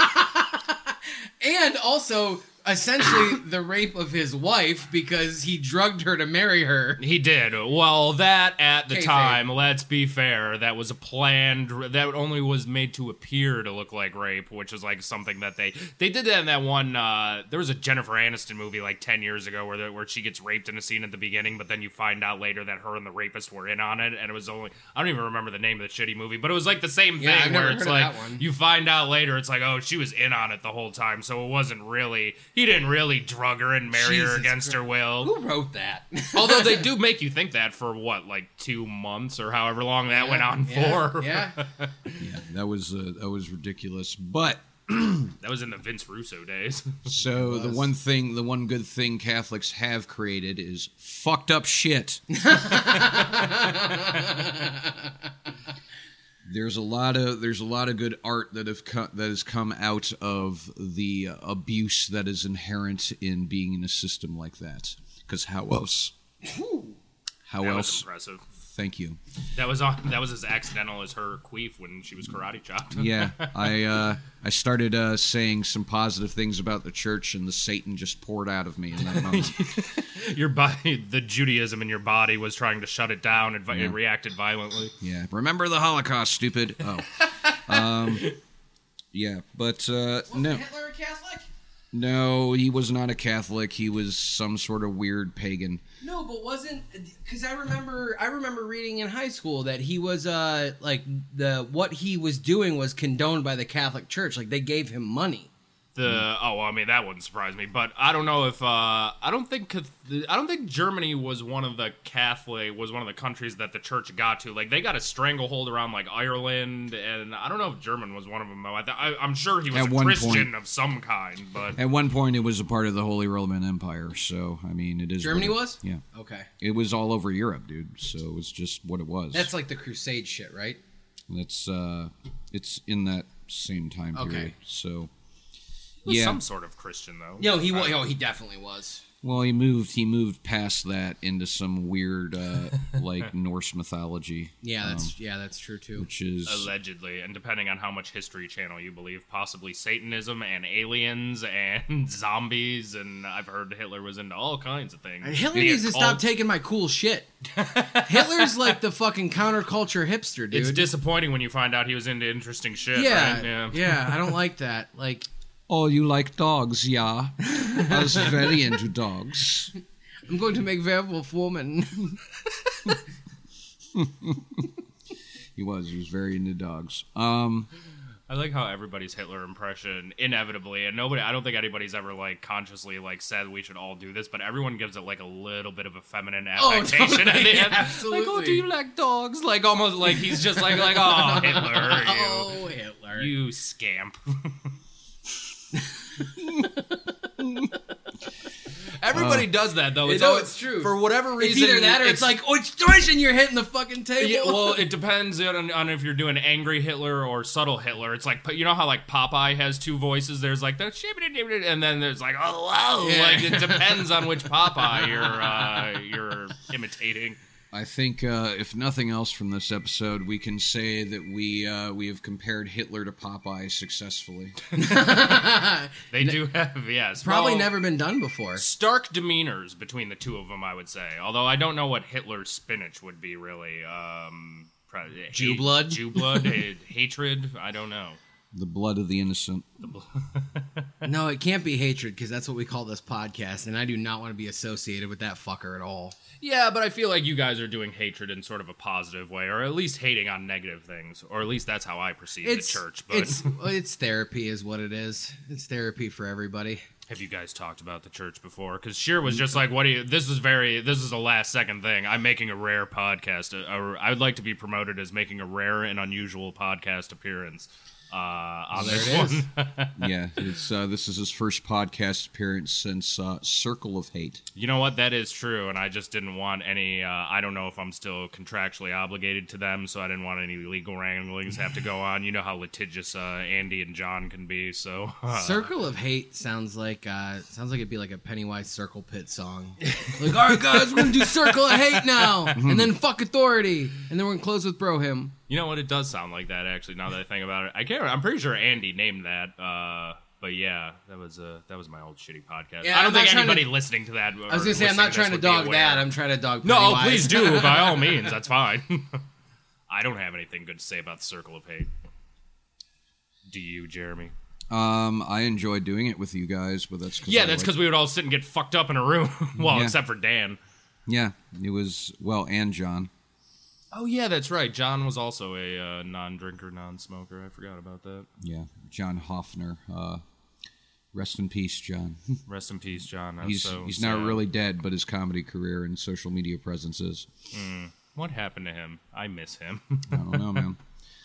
And also, essentially, the rape of his wife because he drugged her to marry her. He did. Well, that at the Kayfabe. time, let's be fair, that was a planned. That only was made to appear to look like rape, which is like something that they they did that in that one. Uh, there was a Jennifer Aniston movie like ten years ago where the, where she gets raped in a scene at the beginning, but then you find out later that her and the rapist were in on it, and it was only I don't even remember the name of the shitty movie, but it was like the same thing Yeah, I've where never it's heard of like that one. you find out later it's like, oh, she was in on it the whole time, so it wasn't really he didn't really drug her and marry her Jesus against her Christ. will. Who wrote that? Although they do make you think that for what, like two months or however long that went on yeah, for. Yeah. Yeah, that was uh, that was ridiculous. But That was in the Vince Russo days. so the one thing, the one good thing Catholics have created is fucked up shit. There's a lot of there's a lot of good art that have co- that has come out of the uh, abuse that is inherent in being in a system like that. Because how else? How That was else? impressive. Thank you. That was on, that was as accidental as her queef when she was karate chopped. Yeah, I uh, I started uh, saying some positive things about the church, and the Satan just poured out of me in that moment. Your body, the Judaism in your body was trying to shut it down and vi- Yeah. it reacted violently. Yeah, remember the Holocaust, stupid. Oh, um, yeah, but uh, no, Hitler a Catholic? no, he was not a Catholic. He was some sort of weird pagan. No, but wasn't because I remember I remember reading in high school that he was uh like the what he was doing was condoned by the Catholic Church. Like they gave him money. The oh, well, I mean that wouldn't surprise me, but I don't know if uh, I don't think Cath- I don't think Germany was one of the Catholic was one of the countries that the church got to. Like they got a stranglehold around like Ireland, and I don't know if German was one of them though. I th- I, I'm sure he was At a one Christian point. of some kind, but At one point, it was a part of the Holy Roman Empire. So I mean, it is Germany what it- was? Yeah, Okay. it was all over Europe, dude. So it was just what it was. That's like the Crusade shit, right? That's uh, it's in that same time Okay. period. So He was Yeah. some sort of Christian, though. No, he was. Uh, Oh, he definitely was. Well, he moved. He moved past that into some weird, uh, like Norse mythology. Yeah, that's um, yeah, that's true too. which is Allegedly, and depending on how much History Channel you believe, possibly Satanism and aliens and zombies, and I've heard Hitler was into all kinds of things. And Hitler The needs to occult. stop taking my cool shit. Hitler's like the fucking counterculture hipster, dude. It's disappointing when you find out he was into interesting shit. yeah, right? yeah, yeah. I don't like that. Like, oh, you like dogs? Yeah, I was very into dogs. I'm going to make werewolf woman. He was. He was very into dogs. Um, I like how everybody's Hitler impression inevitably, and nobody. I don't think anybody's ever like consciously like said we should all do this, but everyone gives it like a little bit of a feminine Oh, affectation at the totally, end. absolutely. Like, oh, do you like dogs? Like almost like he's just like like oh Hitler, you, Oh, Hitler. you scamp. Everybody does that though. You It's know, always, it's true. For whatever reason, It's either that or it's, like, oh, it's Deutsch, you're hitting the fucking table. Yeah, well, it depends on, on if you're doing angry Hitler or subtle Hitler. It's like, you know how like Popeye has two voices? There's like the shibbity-dibbity, and then there's like, oh, wow. Yeah. Like, it depends on which Popeye you're, uh, you're imitating. I think, uh, if nothing else from this episode, we can say that we uh, we have compared Hitler to Popeye successfully. They do have, yes. Probably well, never been done before. Stark demeanors between the two of them, I would say. Although I don't know what Hitler's spinach would be, really. Um, probably, Jew hate- blood? Jew blood? ha- hatred? I don't know. The blood of the innocent. No, it can't be hatred because that's what we call this podcast, and I do not want to be associated with that fucker at all. Yeah, but I feel like you guys are doing hatred in sort of a positive way, or at least hating on negative things, or at least that's how I perceive It's the church. But it's it's therapy, is what it is. It's therapy for everybody. have you guys talked about the church before? Because Sheer was just like, "What do you? This is very. This is a last second thing. I'm making a rare podcast. A, a, I would like to be promoted as making a rare and unusual podcast appearance." Uh, on There this it is. one. Yeah, it's uh, this is his first podcast appearance since uh, Circle of Hate. You know what? That is true, and I just didn't want any. Uh, I don't know if I'm still contractually obligated to them, so I didn't want any legal wranglings have to go on. You know how litigious uh, Andy and John can be. So uh, Circle of Hate sounds like uh, sounds like it'd be like a Pennywise Circle Pit song. Like, all right, guys, we're gonna do Circle of Hate now, and then fuck authority, and then we're gonna close with Bro Him. you know what? It does sound like that. Actually, now that I think about it, I can't. I'm pretty sure Andy named that. Uh, but yeah, that was uh, that was my old shitty podcast. Yeah, I don't I'm not think trying anybody to- listening to that. I was gonna say I'm not trying to dog that. I'm trying to dog. No, Pennywise. please do by all means. That's fine. I don't have anything good to say about the Circle of Hate. Do you, Jeremy? Um, I enjoy doing it with you guys, but that's 'cause Yeah, I that's like- because we would all sit and get fucked up in a room. well, Yeah. except for Dan. yeah, it was well, and John. Oh yeah, that's right. John was also a uh, non-drinker, non-smoker. I forgot about that. Yeah, John Hoffner. Uh, rest in peace, John. Rest in peace, John. That's he's so he's sad. not really dead, but his comedy career and social media presence is. What happened to him? I miss him. I don't know, man.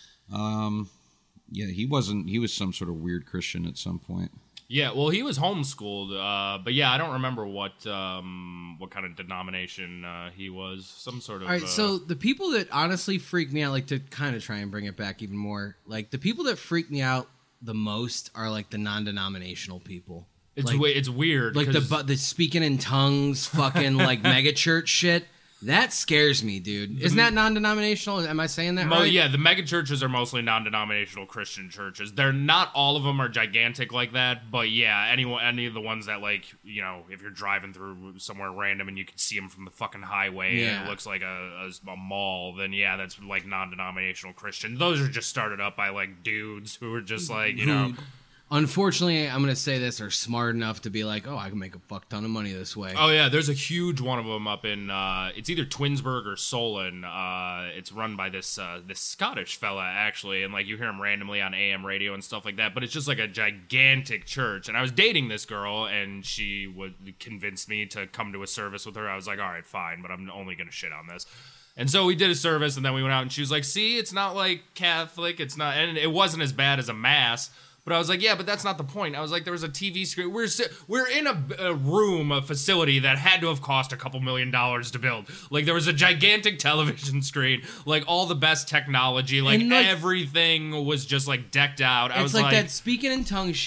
Um, yeah, he wasn't. He was some sort of weird Christian at some point. Yeah, well, he was homeschooled, uh, but yeah, I don't remember what um, what kind of denomination uh, he was. Some sort of. All right, uh, so the people that honestly freak me out, like to kind of try and bring it back even more, like the people that freak me out the most are like the non-denominational people. it's like, we- it's weird, like the 'cause- bu- the speaking in tongues, fucking like mega church shit. That scares me, dude. Isn't that non-denominational? Am I saying that Mo- right? yeah, the mega churches are mostly non-denominational Christian churches. They're not all of them are gigantic like that, but yeah, any any of the ones that like you know, if you're driving through somewhere random and you can see them from the fucking highway and Yeah. it looks like a, a, a mall, then yeah, that's like non-denominational Christian. Those are just started up by like dudes who are just like you know. Unfortunately, I'm going to say this, are smart enough to be like, oh, I can make a fuck ton of money this way. Oh yeah, there's a huge one of them up in uh, it's either Twinsburg or Solon. Uh, it's run by this uh, this Scottish fella actually, and like you hear him randomly on A M radio and stuff like that. But it's just like a gigantic church. And I was dating this girl, and she would convince me to come to a service with her. I was like, all right, fine, but I'm only gonna shit on this. And so we did a service, and then we went out, and she was like, see, it's not like Catholic, it's not, and it wasn't as bad as a mass. But I was like, yeah, but that's not the point. I was like, there was a T V screen. We're si- we're in a, a room, a facility that had to have cost a couple million dollars to build. Like, there was a gigantic television screen, like, all the best technology. Like, And, like, everything was just, like, decked out. I it's was like, like, that speaking in tongues shit.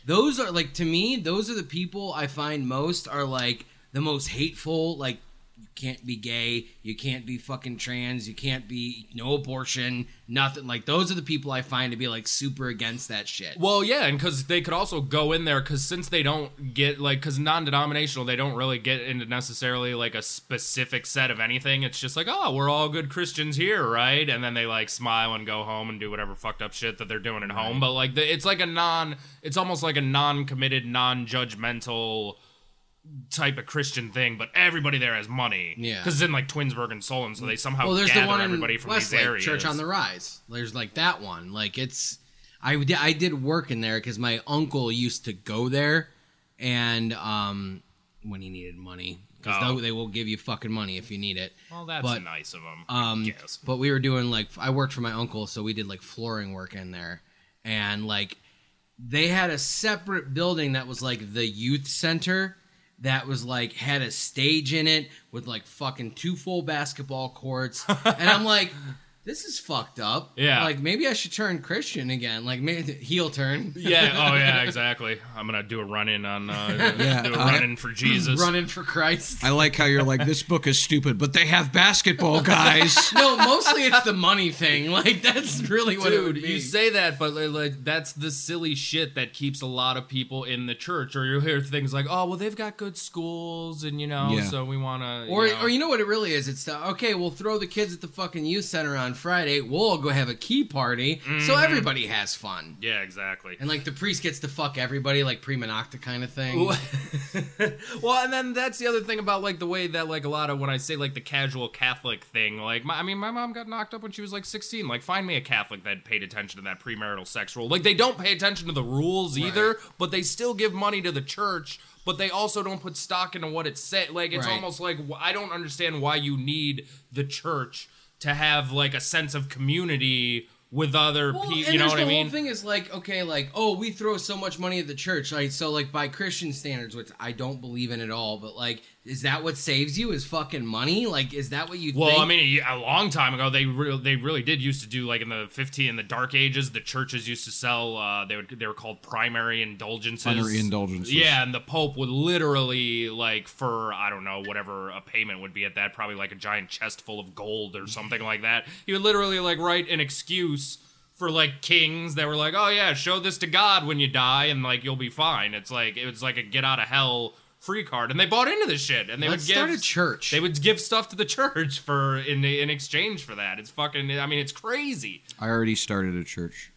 those are like, to me, those are the people I find most are like the most hateful. Like, you can't be gay, you can't be fucking trans, you can't be no abortion, nothing. Like, those are the people I find to be like super against that shit. Well, yeah, and because they could also go in there, because since they don't get, like, because non-denominational, they don't really get into necessarily, like, a specific set of anything. It's just like, oh, we're all good Christians here, right? And then they, like, smile and go home and do whatever fucked up shit that they're doing at home. But, like, the, it's like a non, it's almost like a non-committed, non-judgmental type of Christian thing, but everybody there has money. Yeah. Because it's in, like, Twinsburg and Solon, so they somehow Well, there's gather the one everybody in from Westlake, these areas. Church on the Rise. There's like that one. Like, it's, I, di- I did work in there because my uncle used to go there, and um, when he needed money, because Oh. they, they will give you fucking money if you need it. Well, that's But, nice of them, Um, I guess. but we were doing like, I worked for my uncle, so we did like flooring work in there, and like they had a separate building that was like the youth center. That was like had a stage in it with like fucking two full basketball courts, and I'm like, this is fucked up. Yeah. Like, maybe I should turn Christian again. Like, maybe heel turn. Yeah, oh yeah, exactly. I'm gonna do a run in on uh, Yeah, do a I- run in for Jesus. Running for Christ. I like how you're like, this book is stupid, but they have basketball, guys. No, mostly it's the money thing. Like, that's really what it would Dude, be. you say that, but like, like that's the silly shit that keeps a lot of people in the church. Or you'll hear things like, "Oh, well, they've got good schools, and you know, Yeah. so we want to." Or, you know. or you know what it really is? It's the, okay, we'll throw the kids at the fucking youth center on Friday. We'll all go have a key party, so everybody has fun. Yeah, exactly. And, like, the priest gets to fuck everybody, like prima nocta kind of thing. Well, and then that's the other thing about like the way that like a lot of when I say like the casual Catholic thing, like my, I mean, my mom got knocked up when she was like sixteen. Like, find me a Catholic that paid attention to that premarital sex rule. Like, they don't pay attention to the rules either, Right. but they still give money to the church. But they also don't put stock into what it said. Like, it's Right. almost like wh- I don't understand why you need the church to have like a sense of community with other Well, people. and You know there's what the I mean? whole thing is like, okay, like, oh, we throw so much money at the church, like, so like by Christian standards, which I don't believe in at all, but like, is that what saves you? Is fucking money? Like, is that what you Well, think? I mean, a a long time ago, they really, they really did used to do like in the fifteen in the Dark Ages. The churches used to sell. Uh, they would they were called primary indulgences. Primary indulgences. Yeah, and the Pope would literally like for I don't know whatever a payment would be at that, probably like a giant chest full of gold or something like that. He would literally like write an excuse for like kings that were like, oh yeah, show this to God when you die, and like you'll be fine. It's like it was like a get out of hell free card, and they bought into this shit, and they Let's would give start a church. They would give stuff to the church for in in exchange for that. It's fucking. I mean, it's crazy. I already started a church.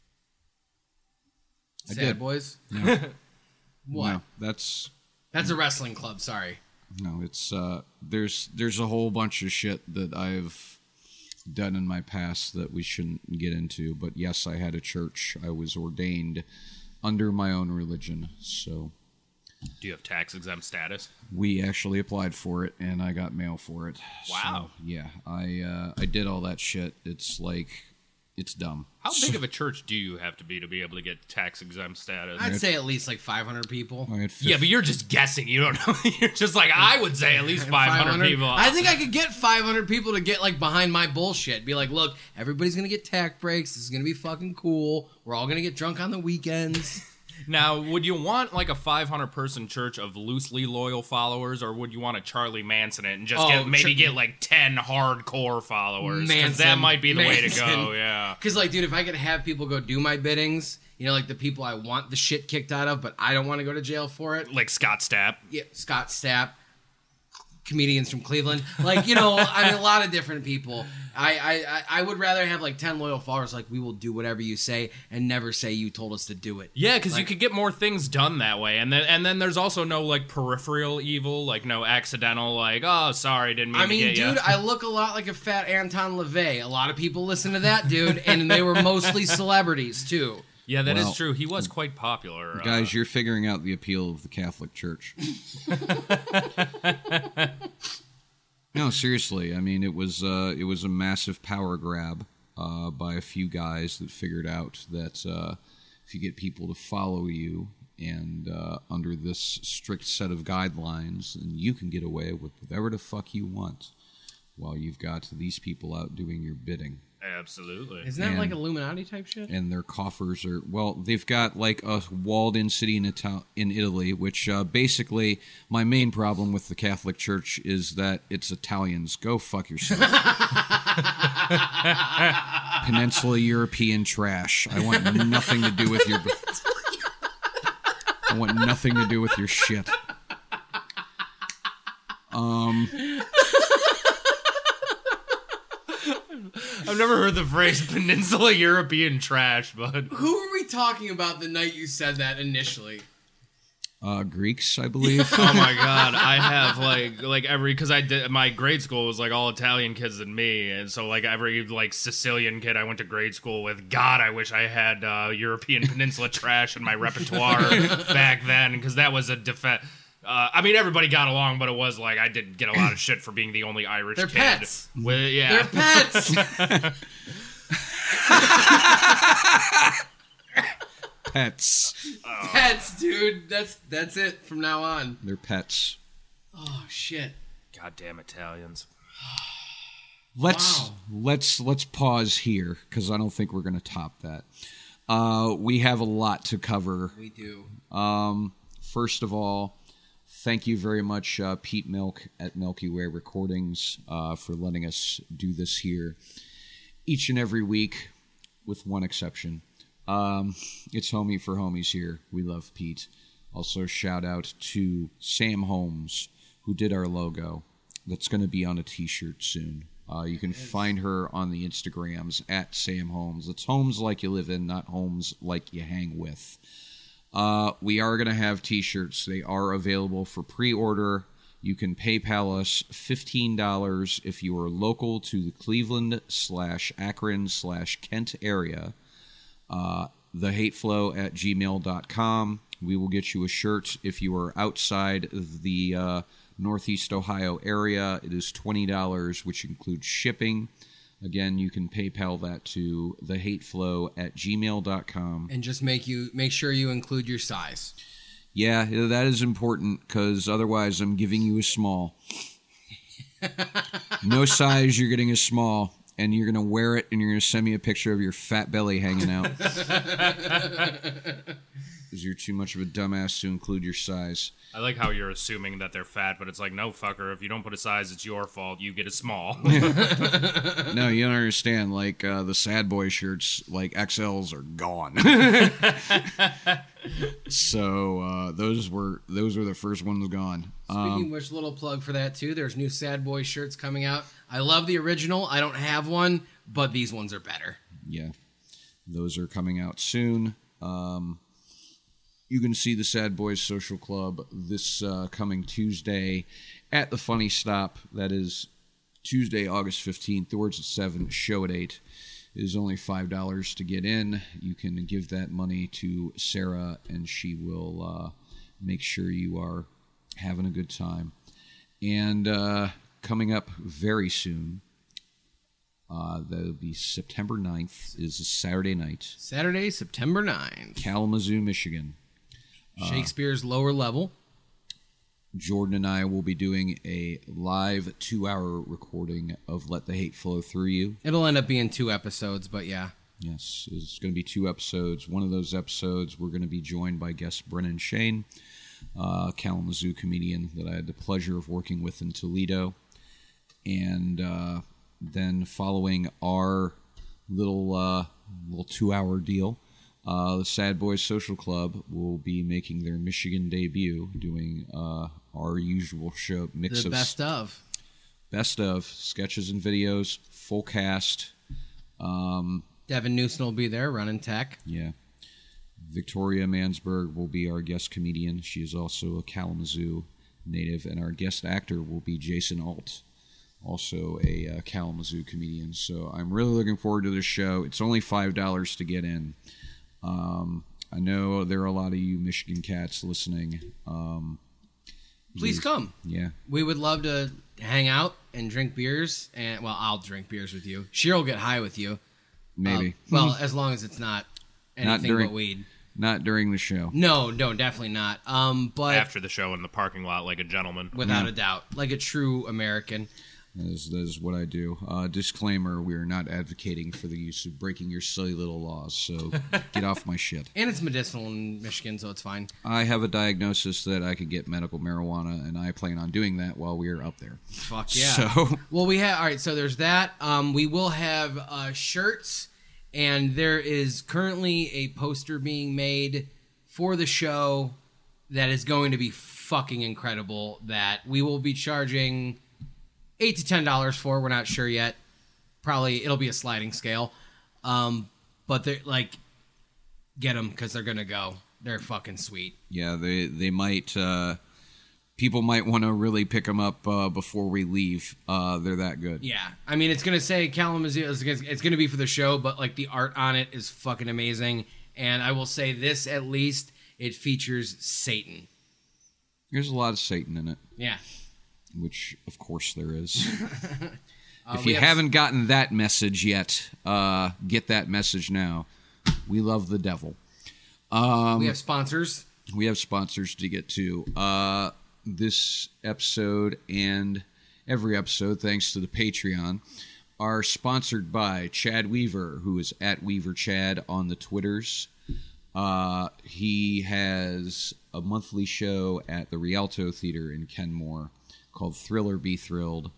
I Sad did. boys. No, What? no, that's That's a wrestling club. Sorry. no. It's uh, there's there's a whole bunch of shit that I've done in my past that we shouldn't get into. But yes, I had a church. I was ordained under my own religion, so Do you have tax exempt status? we actually applied for it, and I got mail for it. Wow. So, yeah, I uh, I did all that shit. It's like it's dumb. How big of a church do you have to be to be able to get tax exempt status? I'd say at least like five hundred people. I had fif- Yeah, but you're just guessing. You don't know. You're just like I would say at least five hundred people. I think I could get five hundred people to get like behind my bullshit. Be like, look, everybody's gonna get tax breaks. This is gonna be fucking cool. We're all gonna get drunk on the weekends. Now, would you want like a five hundred person church of loosely loyal followers, or would you want to Charlie Manson it and just Oh, get, maybe Ch- get like ten hardcore followers? 'Cause Manson, that might be the way to Manson. go. Yeah. Because like, dude, if I could have people go do my biddings, you know, like the people I want the shit kicked out of, but I don't want to go to jail for it. Like Scott Stapp. Yeah, Scott Stapp, comedians from Cleveland, like, you know, I mean, a lot of different people. I, I, I- I would rather have like ten loyal followers. Like, we will do whatever you say and never say you told us to do it. Yeah, because you Like- could get more things done that way, and then and then there's also no like peripheral evil, like no accidental, like oh sorry, didn't mean I mean, to get dude, ya. I look a lot like a fat Anton LaVey. A lot of people listen to that dude, and they were mostly celebrities too. Yeah, that is Well, true. He was quite popular. Guys, uh, you're figuring out the appeal of the Catholic Church. No, seriously. I mean, it was uh, it was a massive power grab uh, by a few guys that figured out that uh, if you get people to follow you and uh, under this strict set of guidelines, then you can get away with whatever the fuck you want, while you've got these people out doing your bidding. Absolutely. Isn't that And- like Illuminati type shit? and their coffers are well. They've got like a walled-in city in Ital- in Italy, which uh, basically my main problem with the Catholic Church is that it's Italians. Go fuck yourself. Peninsula European trash. I want nothing to do with your. I want nothing to do with your shit. Um. I've never heard the phrase Peninsula European trash, but Who were we talking about the night you said that initially? Uh, Greeks, I believe. oh my god, I have like like every because I did my grade school was like all Italian kids and me, and so like every like Sicilian kid I went to grade school with. God, I wish I had uh, European Peninsula trash in my repertoire back then, because that was a defense. Uh, I mean, everybody got along, but it was like I did get a lot of shit for being the only Irish They're kid. pets. With, yeah, They're pets. Pets. Pets, dude. That's that's it from now on. They're pets. Oh shit. Goddamn Italians. Let's Wow. let's let's pause here because I don't think we're going to top that. Uh, we have a lot to cover. We do. Um, first of all, thank you very much, uh, Pete Milk at Milky Way Recordings, uh, for letting us do this here each and every week, with one exception. Um, it's homie for homies here. We love Pete. Also, shout out to Sam Holmes, who did our logo. That's going to be on a t-shirt soon. Uh, you can find her on the Instagrams at Sam Holmes. It's homes like you live in, not homes like you hang with. Uh, we are going to have t-shirts. They are available for pre-order. You can PayPal us fifteen dollars if you are local to the Cleveland slash Akron slash Kent area. Uh, thehateflow at gmail dot com. We will get you a shirt if you are outside the uh, Northeast Ohio area. It is twenty dollars, which includes shipping. Again, you can PayPal that to thehateflow at gmail dot com. And just make you make sure you include your size. Yeah, that is important because otherwise I'm giving you a small. No size, you're getting a small. And you're going to wear it, and you're going to send me a picture of your fat belly hanging out. Because you're too much of a dumbass to include your size. I like how you're assuming that they're fat, but it's like, no, fucker, if you don't put a size, it's your fault. You get a small. No, you don't understand. Like, uh, the sad boy shirts, like, X Ls are gone. So, uh, those were those were the first ones gone. Speaking Um, of which, little plug for that too. There's new Sad Boy shirts coming out. I love the original. I don't have one, but these ones are better. yeah, those are coming out soon. Um, you can see the Sad Boys Social Club this uh, coming Tuesday at the Funny Stop. That is Tuesday, August fifteenth. Doors at seven, show at eight. It is only five dollars to get in. You can give that money to Sarah, and she will uh, make sure you are having a good time. And uh, coming up very soon, uh, that'll be September ninth, is a Saturday night, Saturday, September ninth. Kalamazoo, Michigan. Shakespeare's Lower Level. Jordan and I will be doing a live two-hour recording of Let the Hate Flow Through You. It'll end up being two episodes, but yeah. Yes, it's going to be two episodes. One of those episodes, we're going to be joined by guest Brennan Shane, a Kalamazoo comedian that I had the pleasure of working with in Toledo. And uh, then following our little uh, little two-hour deal, uh, the Sad Boys Social Club will be making their Michigan debut, doing uh, our usual show mix The of best of. best of sketches and videos, full cast. Um, Devin Newsom will be there running tech. Yeah. Victoria Mansberg will be our guest comedian. She is also a Kalamazoo native. And our guest actor will be Jason Alt, also a uh, Kalamazoo comedian. So I'm really looking forward to this show. It's only five dollars to get in. Um, I know there are a lot of you Michigan cats listening. Um, Please you- come. Yeah. We would love to hang out and drink beers. And well, I'll drink beers with you. Sheer will get high with you. Maybe. Um, well, as long as it's not anything during- but weed. Not during the show. No, no, definitely not. Um, but After the show in the parking lot, like a gentleman. without a doubt, like a true American. That is, that is what I do. Uh, disclaimer, we are not advocating for the use of breaking your silly little laws, so get off my shit. And it's medicinal in Michigan, so it's fine. I have a diagnosis that I could get medical marijuana, and I plan on doing that while we are up there. Fuck yeah. So, well, we have, all right, so there's that. Um, we will have uh, shirts, and there is currently a poster being made for the show that is going to be fucking incredible that we will be charging eight to ten dollars for. We're not sure yet. Probably it'll be a sliding scale. Um, but they're like, get them because they're gonna go. They're fucking sweet. yeah, they they might. Uh, people might want to really pick them up uh, before we leave. Uh, they're that good. Yeah, I mean it's gonna say Kalamazoo. It's gonna, it's gonna be for the show, but like the art on it is fucking amazing. And I will say this at least: it features Satan. There's a lot of Satan in it. Yeah. Which, of course, there is. Uh, if we you have- haven't gotten that message yet, uh, get that message now. We love the devil. Um, we have sponsors. We have sponsors to get to. Uh, this episode and every episode, thanks to the Patreon, are sponsored by Chad Weaver, who is at Weaver Chad on the Twitters. Uh, he has a monthly show at the Rialto Theater in Kenmore called Thriller Be Thrilled.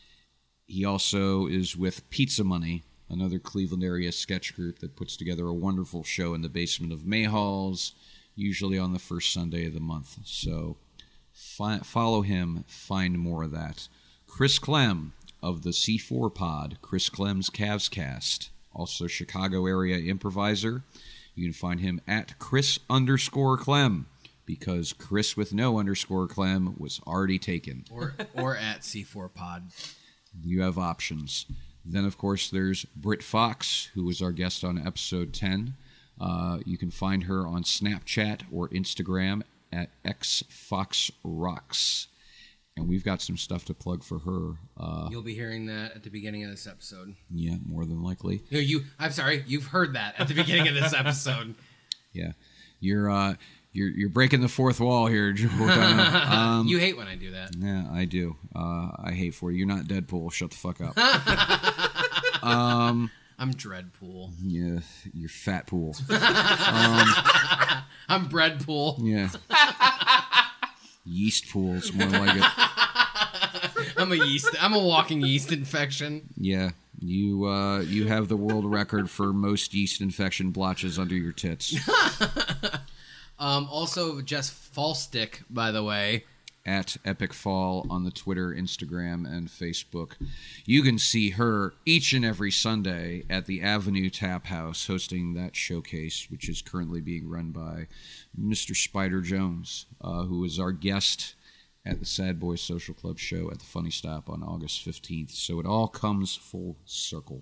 He also is with Pizza Money, another Cleveland area sketch group that puts together a wonderful show in the basement of Mayhall's, usually on the first Sunday of the month. So fi- follow him, find more of that. Chris Clem of the C four Pod, Chris Clem's Cavs Cast, also Chicago area improviser. You can find him at Chris underscore Clem, because Chris with no underscore Clem was already taken. Or or at C four Pod. You have options. Then, of course, there's Britt Fox, who was our guest on episode ten. Uh, you can find her on Snapchat or Instagram at xfoxrocks. And we've got some stuff to plug for her. Uh, You'll be hearing that at the beginning of this episode. yeah, more than likely. No, you. I'm sorry. You've heard that at the beginning of this episode. Yeah. You're... Uh, You're you're breaking the fourth wall here, Joe Bordano. Um, You hate when I do that. yeah, I do. Uh, I hate for you. You're not Deadpool. Shut the fuck up. um, I'm Dreadpool. yeah, you're Fat Pool. I'm Breadpool. Yeah. Yeast Pool's more like it. I'm a yeast. I'm a walking yeast infection. Yeah, you uh, you have the world record for most yeast infection blotches under your tits. Um, also, Jess Fallstick, by the way. At Epic Fall on the Twitter, Instagram, and Facebook. You can see her each and every Sunday at the Avenue Tap House hosting that showcase, which is currently being run by Mister Spider Jones, uh, who is our guest at the Sad Boys Social Club show at the Funny Stop on August fifteenth. So it all comes full circle.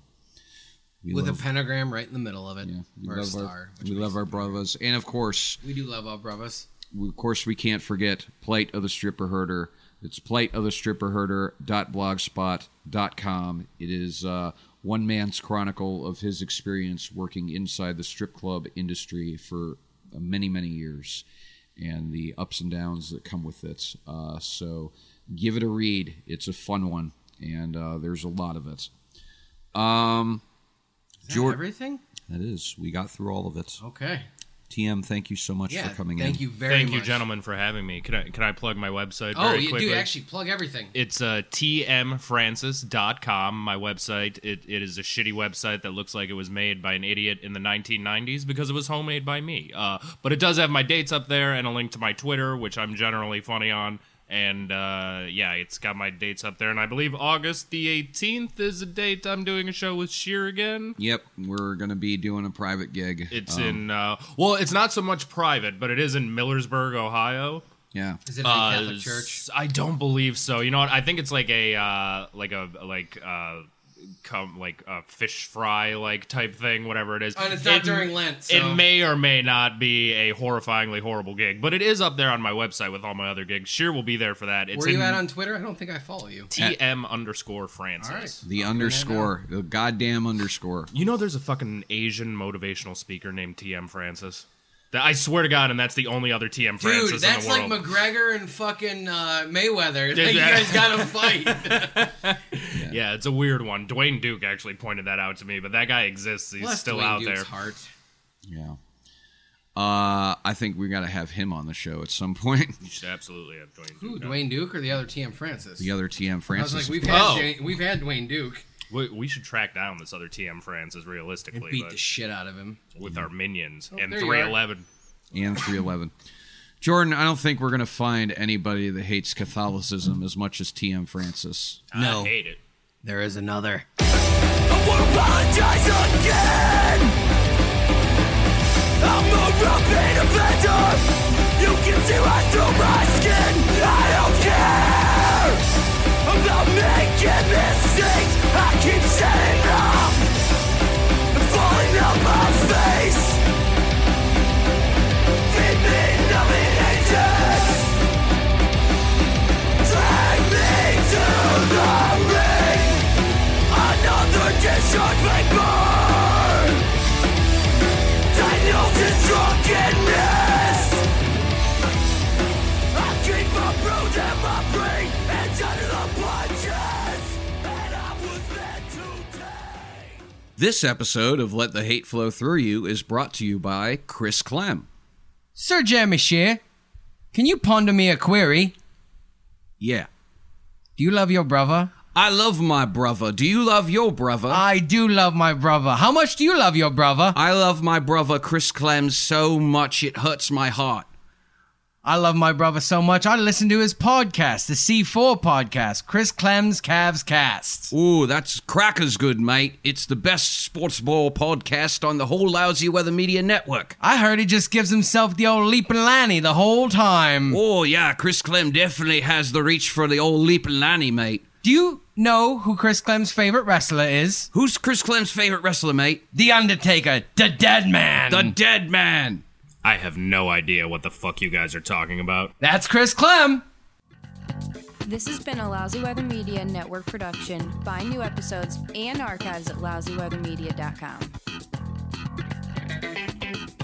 We With love, a pentagram right in the middle of it. yeah, we Or a love star. our, which we makes love it our better. brothers. And of course, We do love our brothers. we, of course, we can't forget Plight of the Stripper Herder. It's plight of the stripper herder dot blogspot dot com. It is uh, one man's chronicle of his experience working inside the strip club industry for uh, many, many years and the ups and downs that come with it. Uh, so give it a read. It's a fun one, and uh, there's a lot of it. Um, Is that Jor- everything? that is. We got through all of it. Okay. T M, thank you so much Yeah, for coming in. thank you very Thank much. you, gentlemen, for having me. Can I can I plug my website Oh, very you quickly? do actually plug everything. It's uh, t m francis dot com, my website. It, it is a shitty website that looks like it was made by an idiot in the nineteen nineties because it was homemade by me. Uh, but it does have my dates up there and a link to my Twitter, which I'm generally funny on. And, uh, yeah, it's got my dates up there. And I believe August the eighteenth is a date I'm doing a show with Sheer again. Yep, we're going to be doing a private gig. It's Um, in, uh, well, it's not so much private, but it is in Millersburg, Ohio. Yeah. Is it a Uh, Catholic church? I don't believe so. You know what? I think it's like a uh, like a like uh, come like a fish fry like type thing, whatever it is. Oh, and it's not It- during Lent, so- It may or may not be a horrifyingly horrible gig, but it is up there on my website with all my other gigs. Sheer will be there for that. It's Where are you in at on Twitter? I don't think I follow you. T M underscore Francis. All right. The underscore, the goddamn underscore. You know, there's a fucking Asian motivational speaker named T M Francis. That I swear to God, and that's the only other T M Francis Dude, that's in the like world. McGregor and fucking uh, Mayweather. Did you that- guys gotta fight. Yeah, it's a weird one. Dwayne Duke actually pointed that out to me, but that guy exists. He's Bless still Dwayne out Duke's there. Heart. Yeah. Uh, I think we got to have him on the show at some point. You should absolutely have Dwayne Duke. Who, on. Dwayne Duke or the other T M Francis? The other T M I was Francis. like, we've of had, course. Oh. Jay- we've had Dwayne Duke We, we should track down this other T M Francis and realistically, beat but the shit out of him. with our minions Oh, and there you three are. eleven. And three eleven. Jordan, I don't think we're going to find anybody that hates Catholicism as much as T M Francis. No. I hate it. There is another. I won't apologize again. I'm a repeat offender. You can see right through my skin. I don't care about making mistakes. I keep setting up and falling out my face. Feed me numbing agents. Drag me to the ring. Another discharge may burn. Daniels in drunkenness. I keep my bruise and my brain and under the punches. And I was meant to take. This episode of Let the Hate Flow Through You is brought to you by Chris Clem. Sir Jeremy Shear, can you ponder me a query? Yeah. Do you love your brother? I love my brother. Do you love your brother? I do love my brother. How much do you love your brother? I love my brother Chris Clem so much it hurts my heart. I love my brother so much I listen to his podcast, the C four podcast, Chris Clem's Cavs Cast. Ooh, that's crackers good, mate. It's the best sports ball podcast on the whole Lousy Weather Media Network. I heard he just gives himself the old leapin' Lanny the whole time. Oh, yeah, Chris Clem definitely has the reach for the old leaping Lanny, mate. Do you know who Chris Clem's favorite wrestler is? Who's Chris Clem's favorite wrestler, mate? The Undertaker, the dead man. The Dead Man. I have no idea what the fuck you guys are talking about. That's Chris Clem. This has been a Lousy Weather Media Network production. Find new episodes and archives at lousy weather media dot com.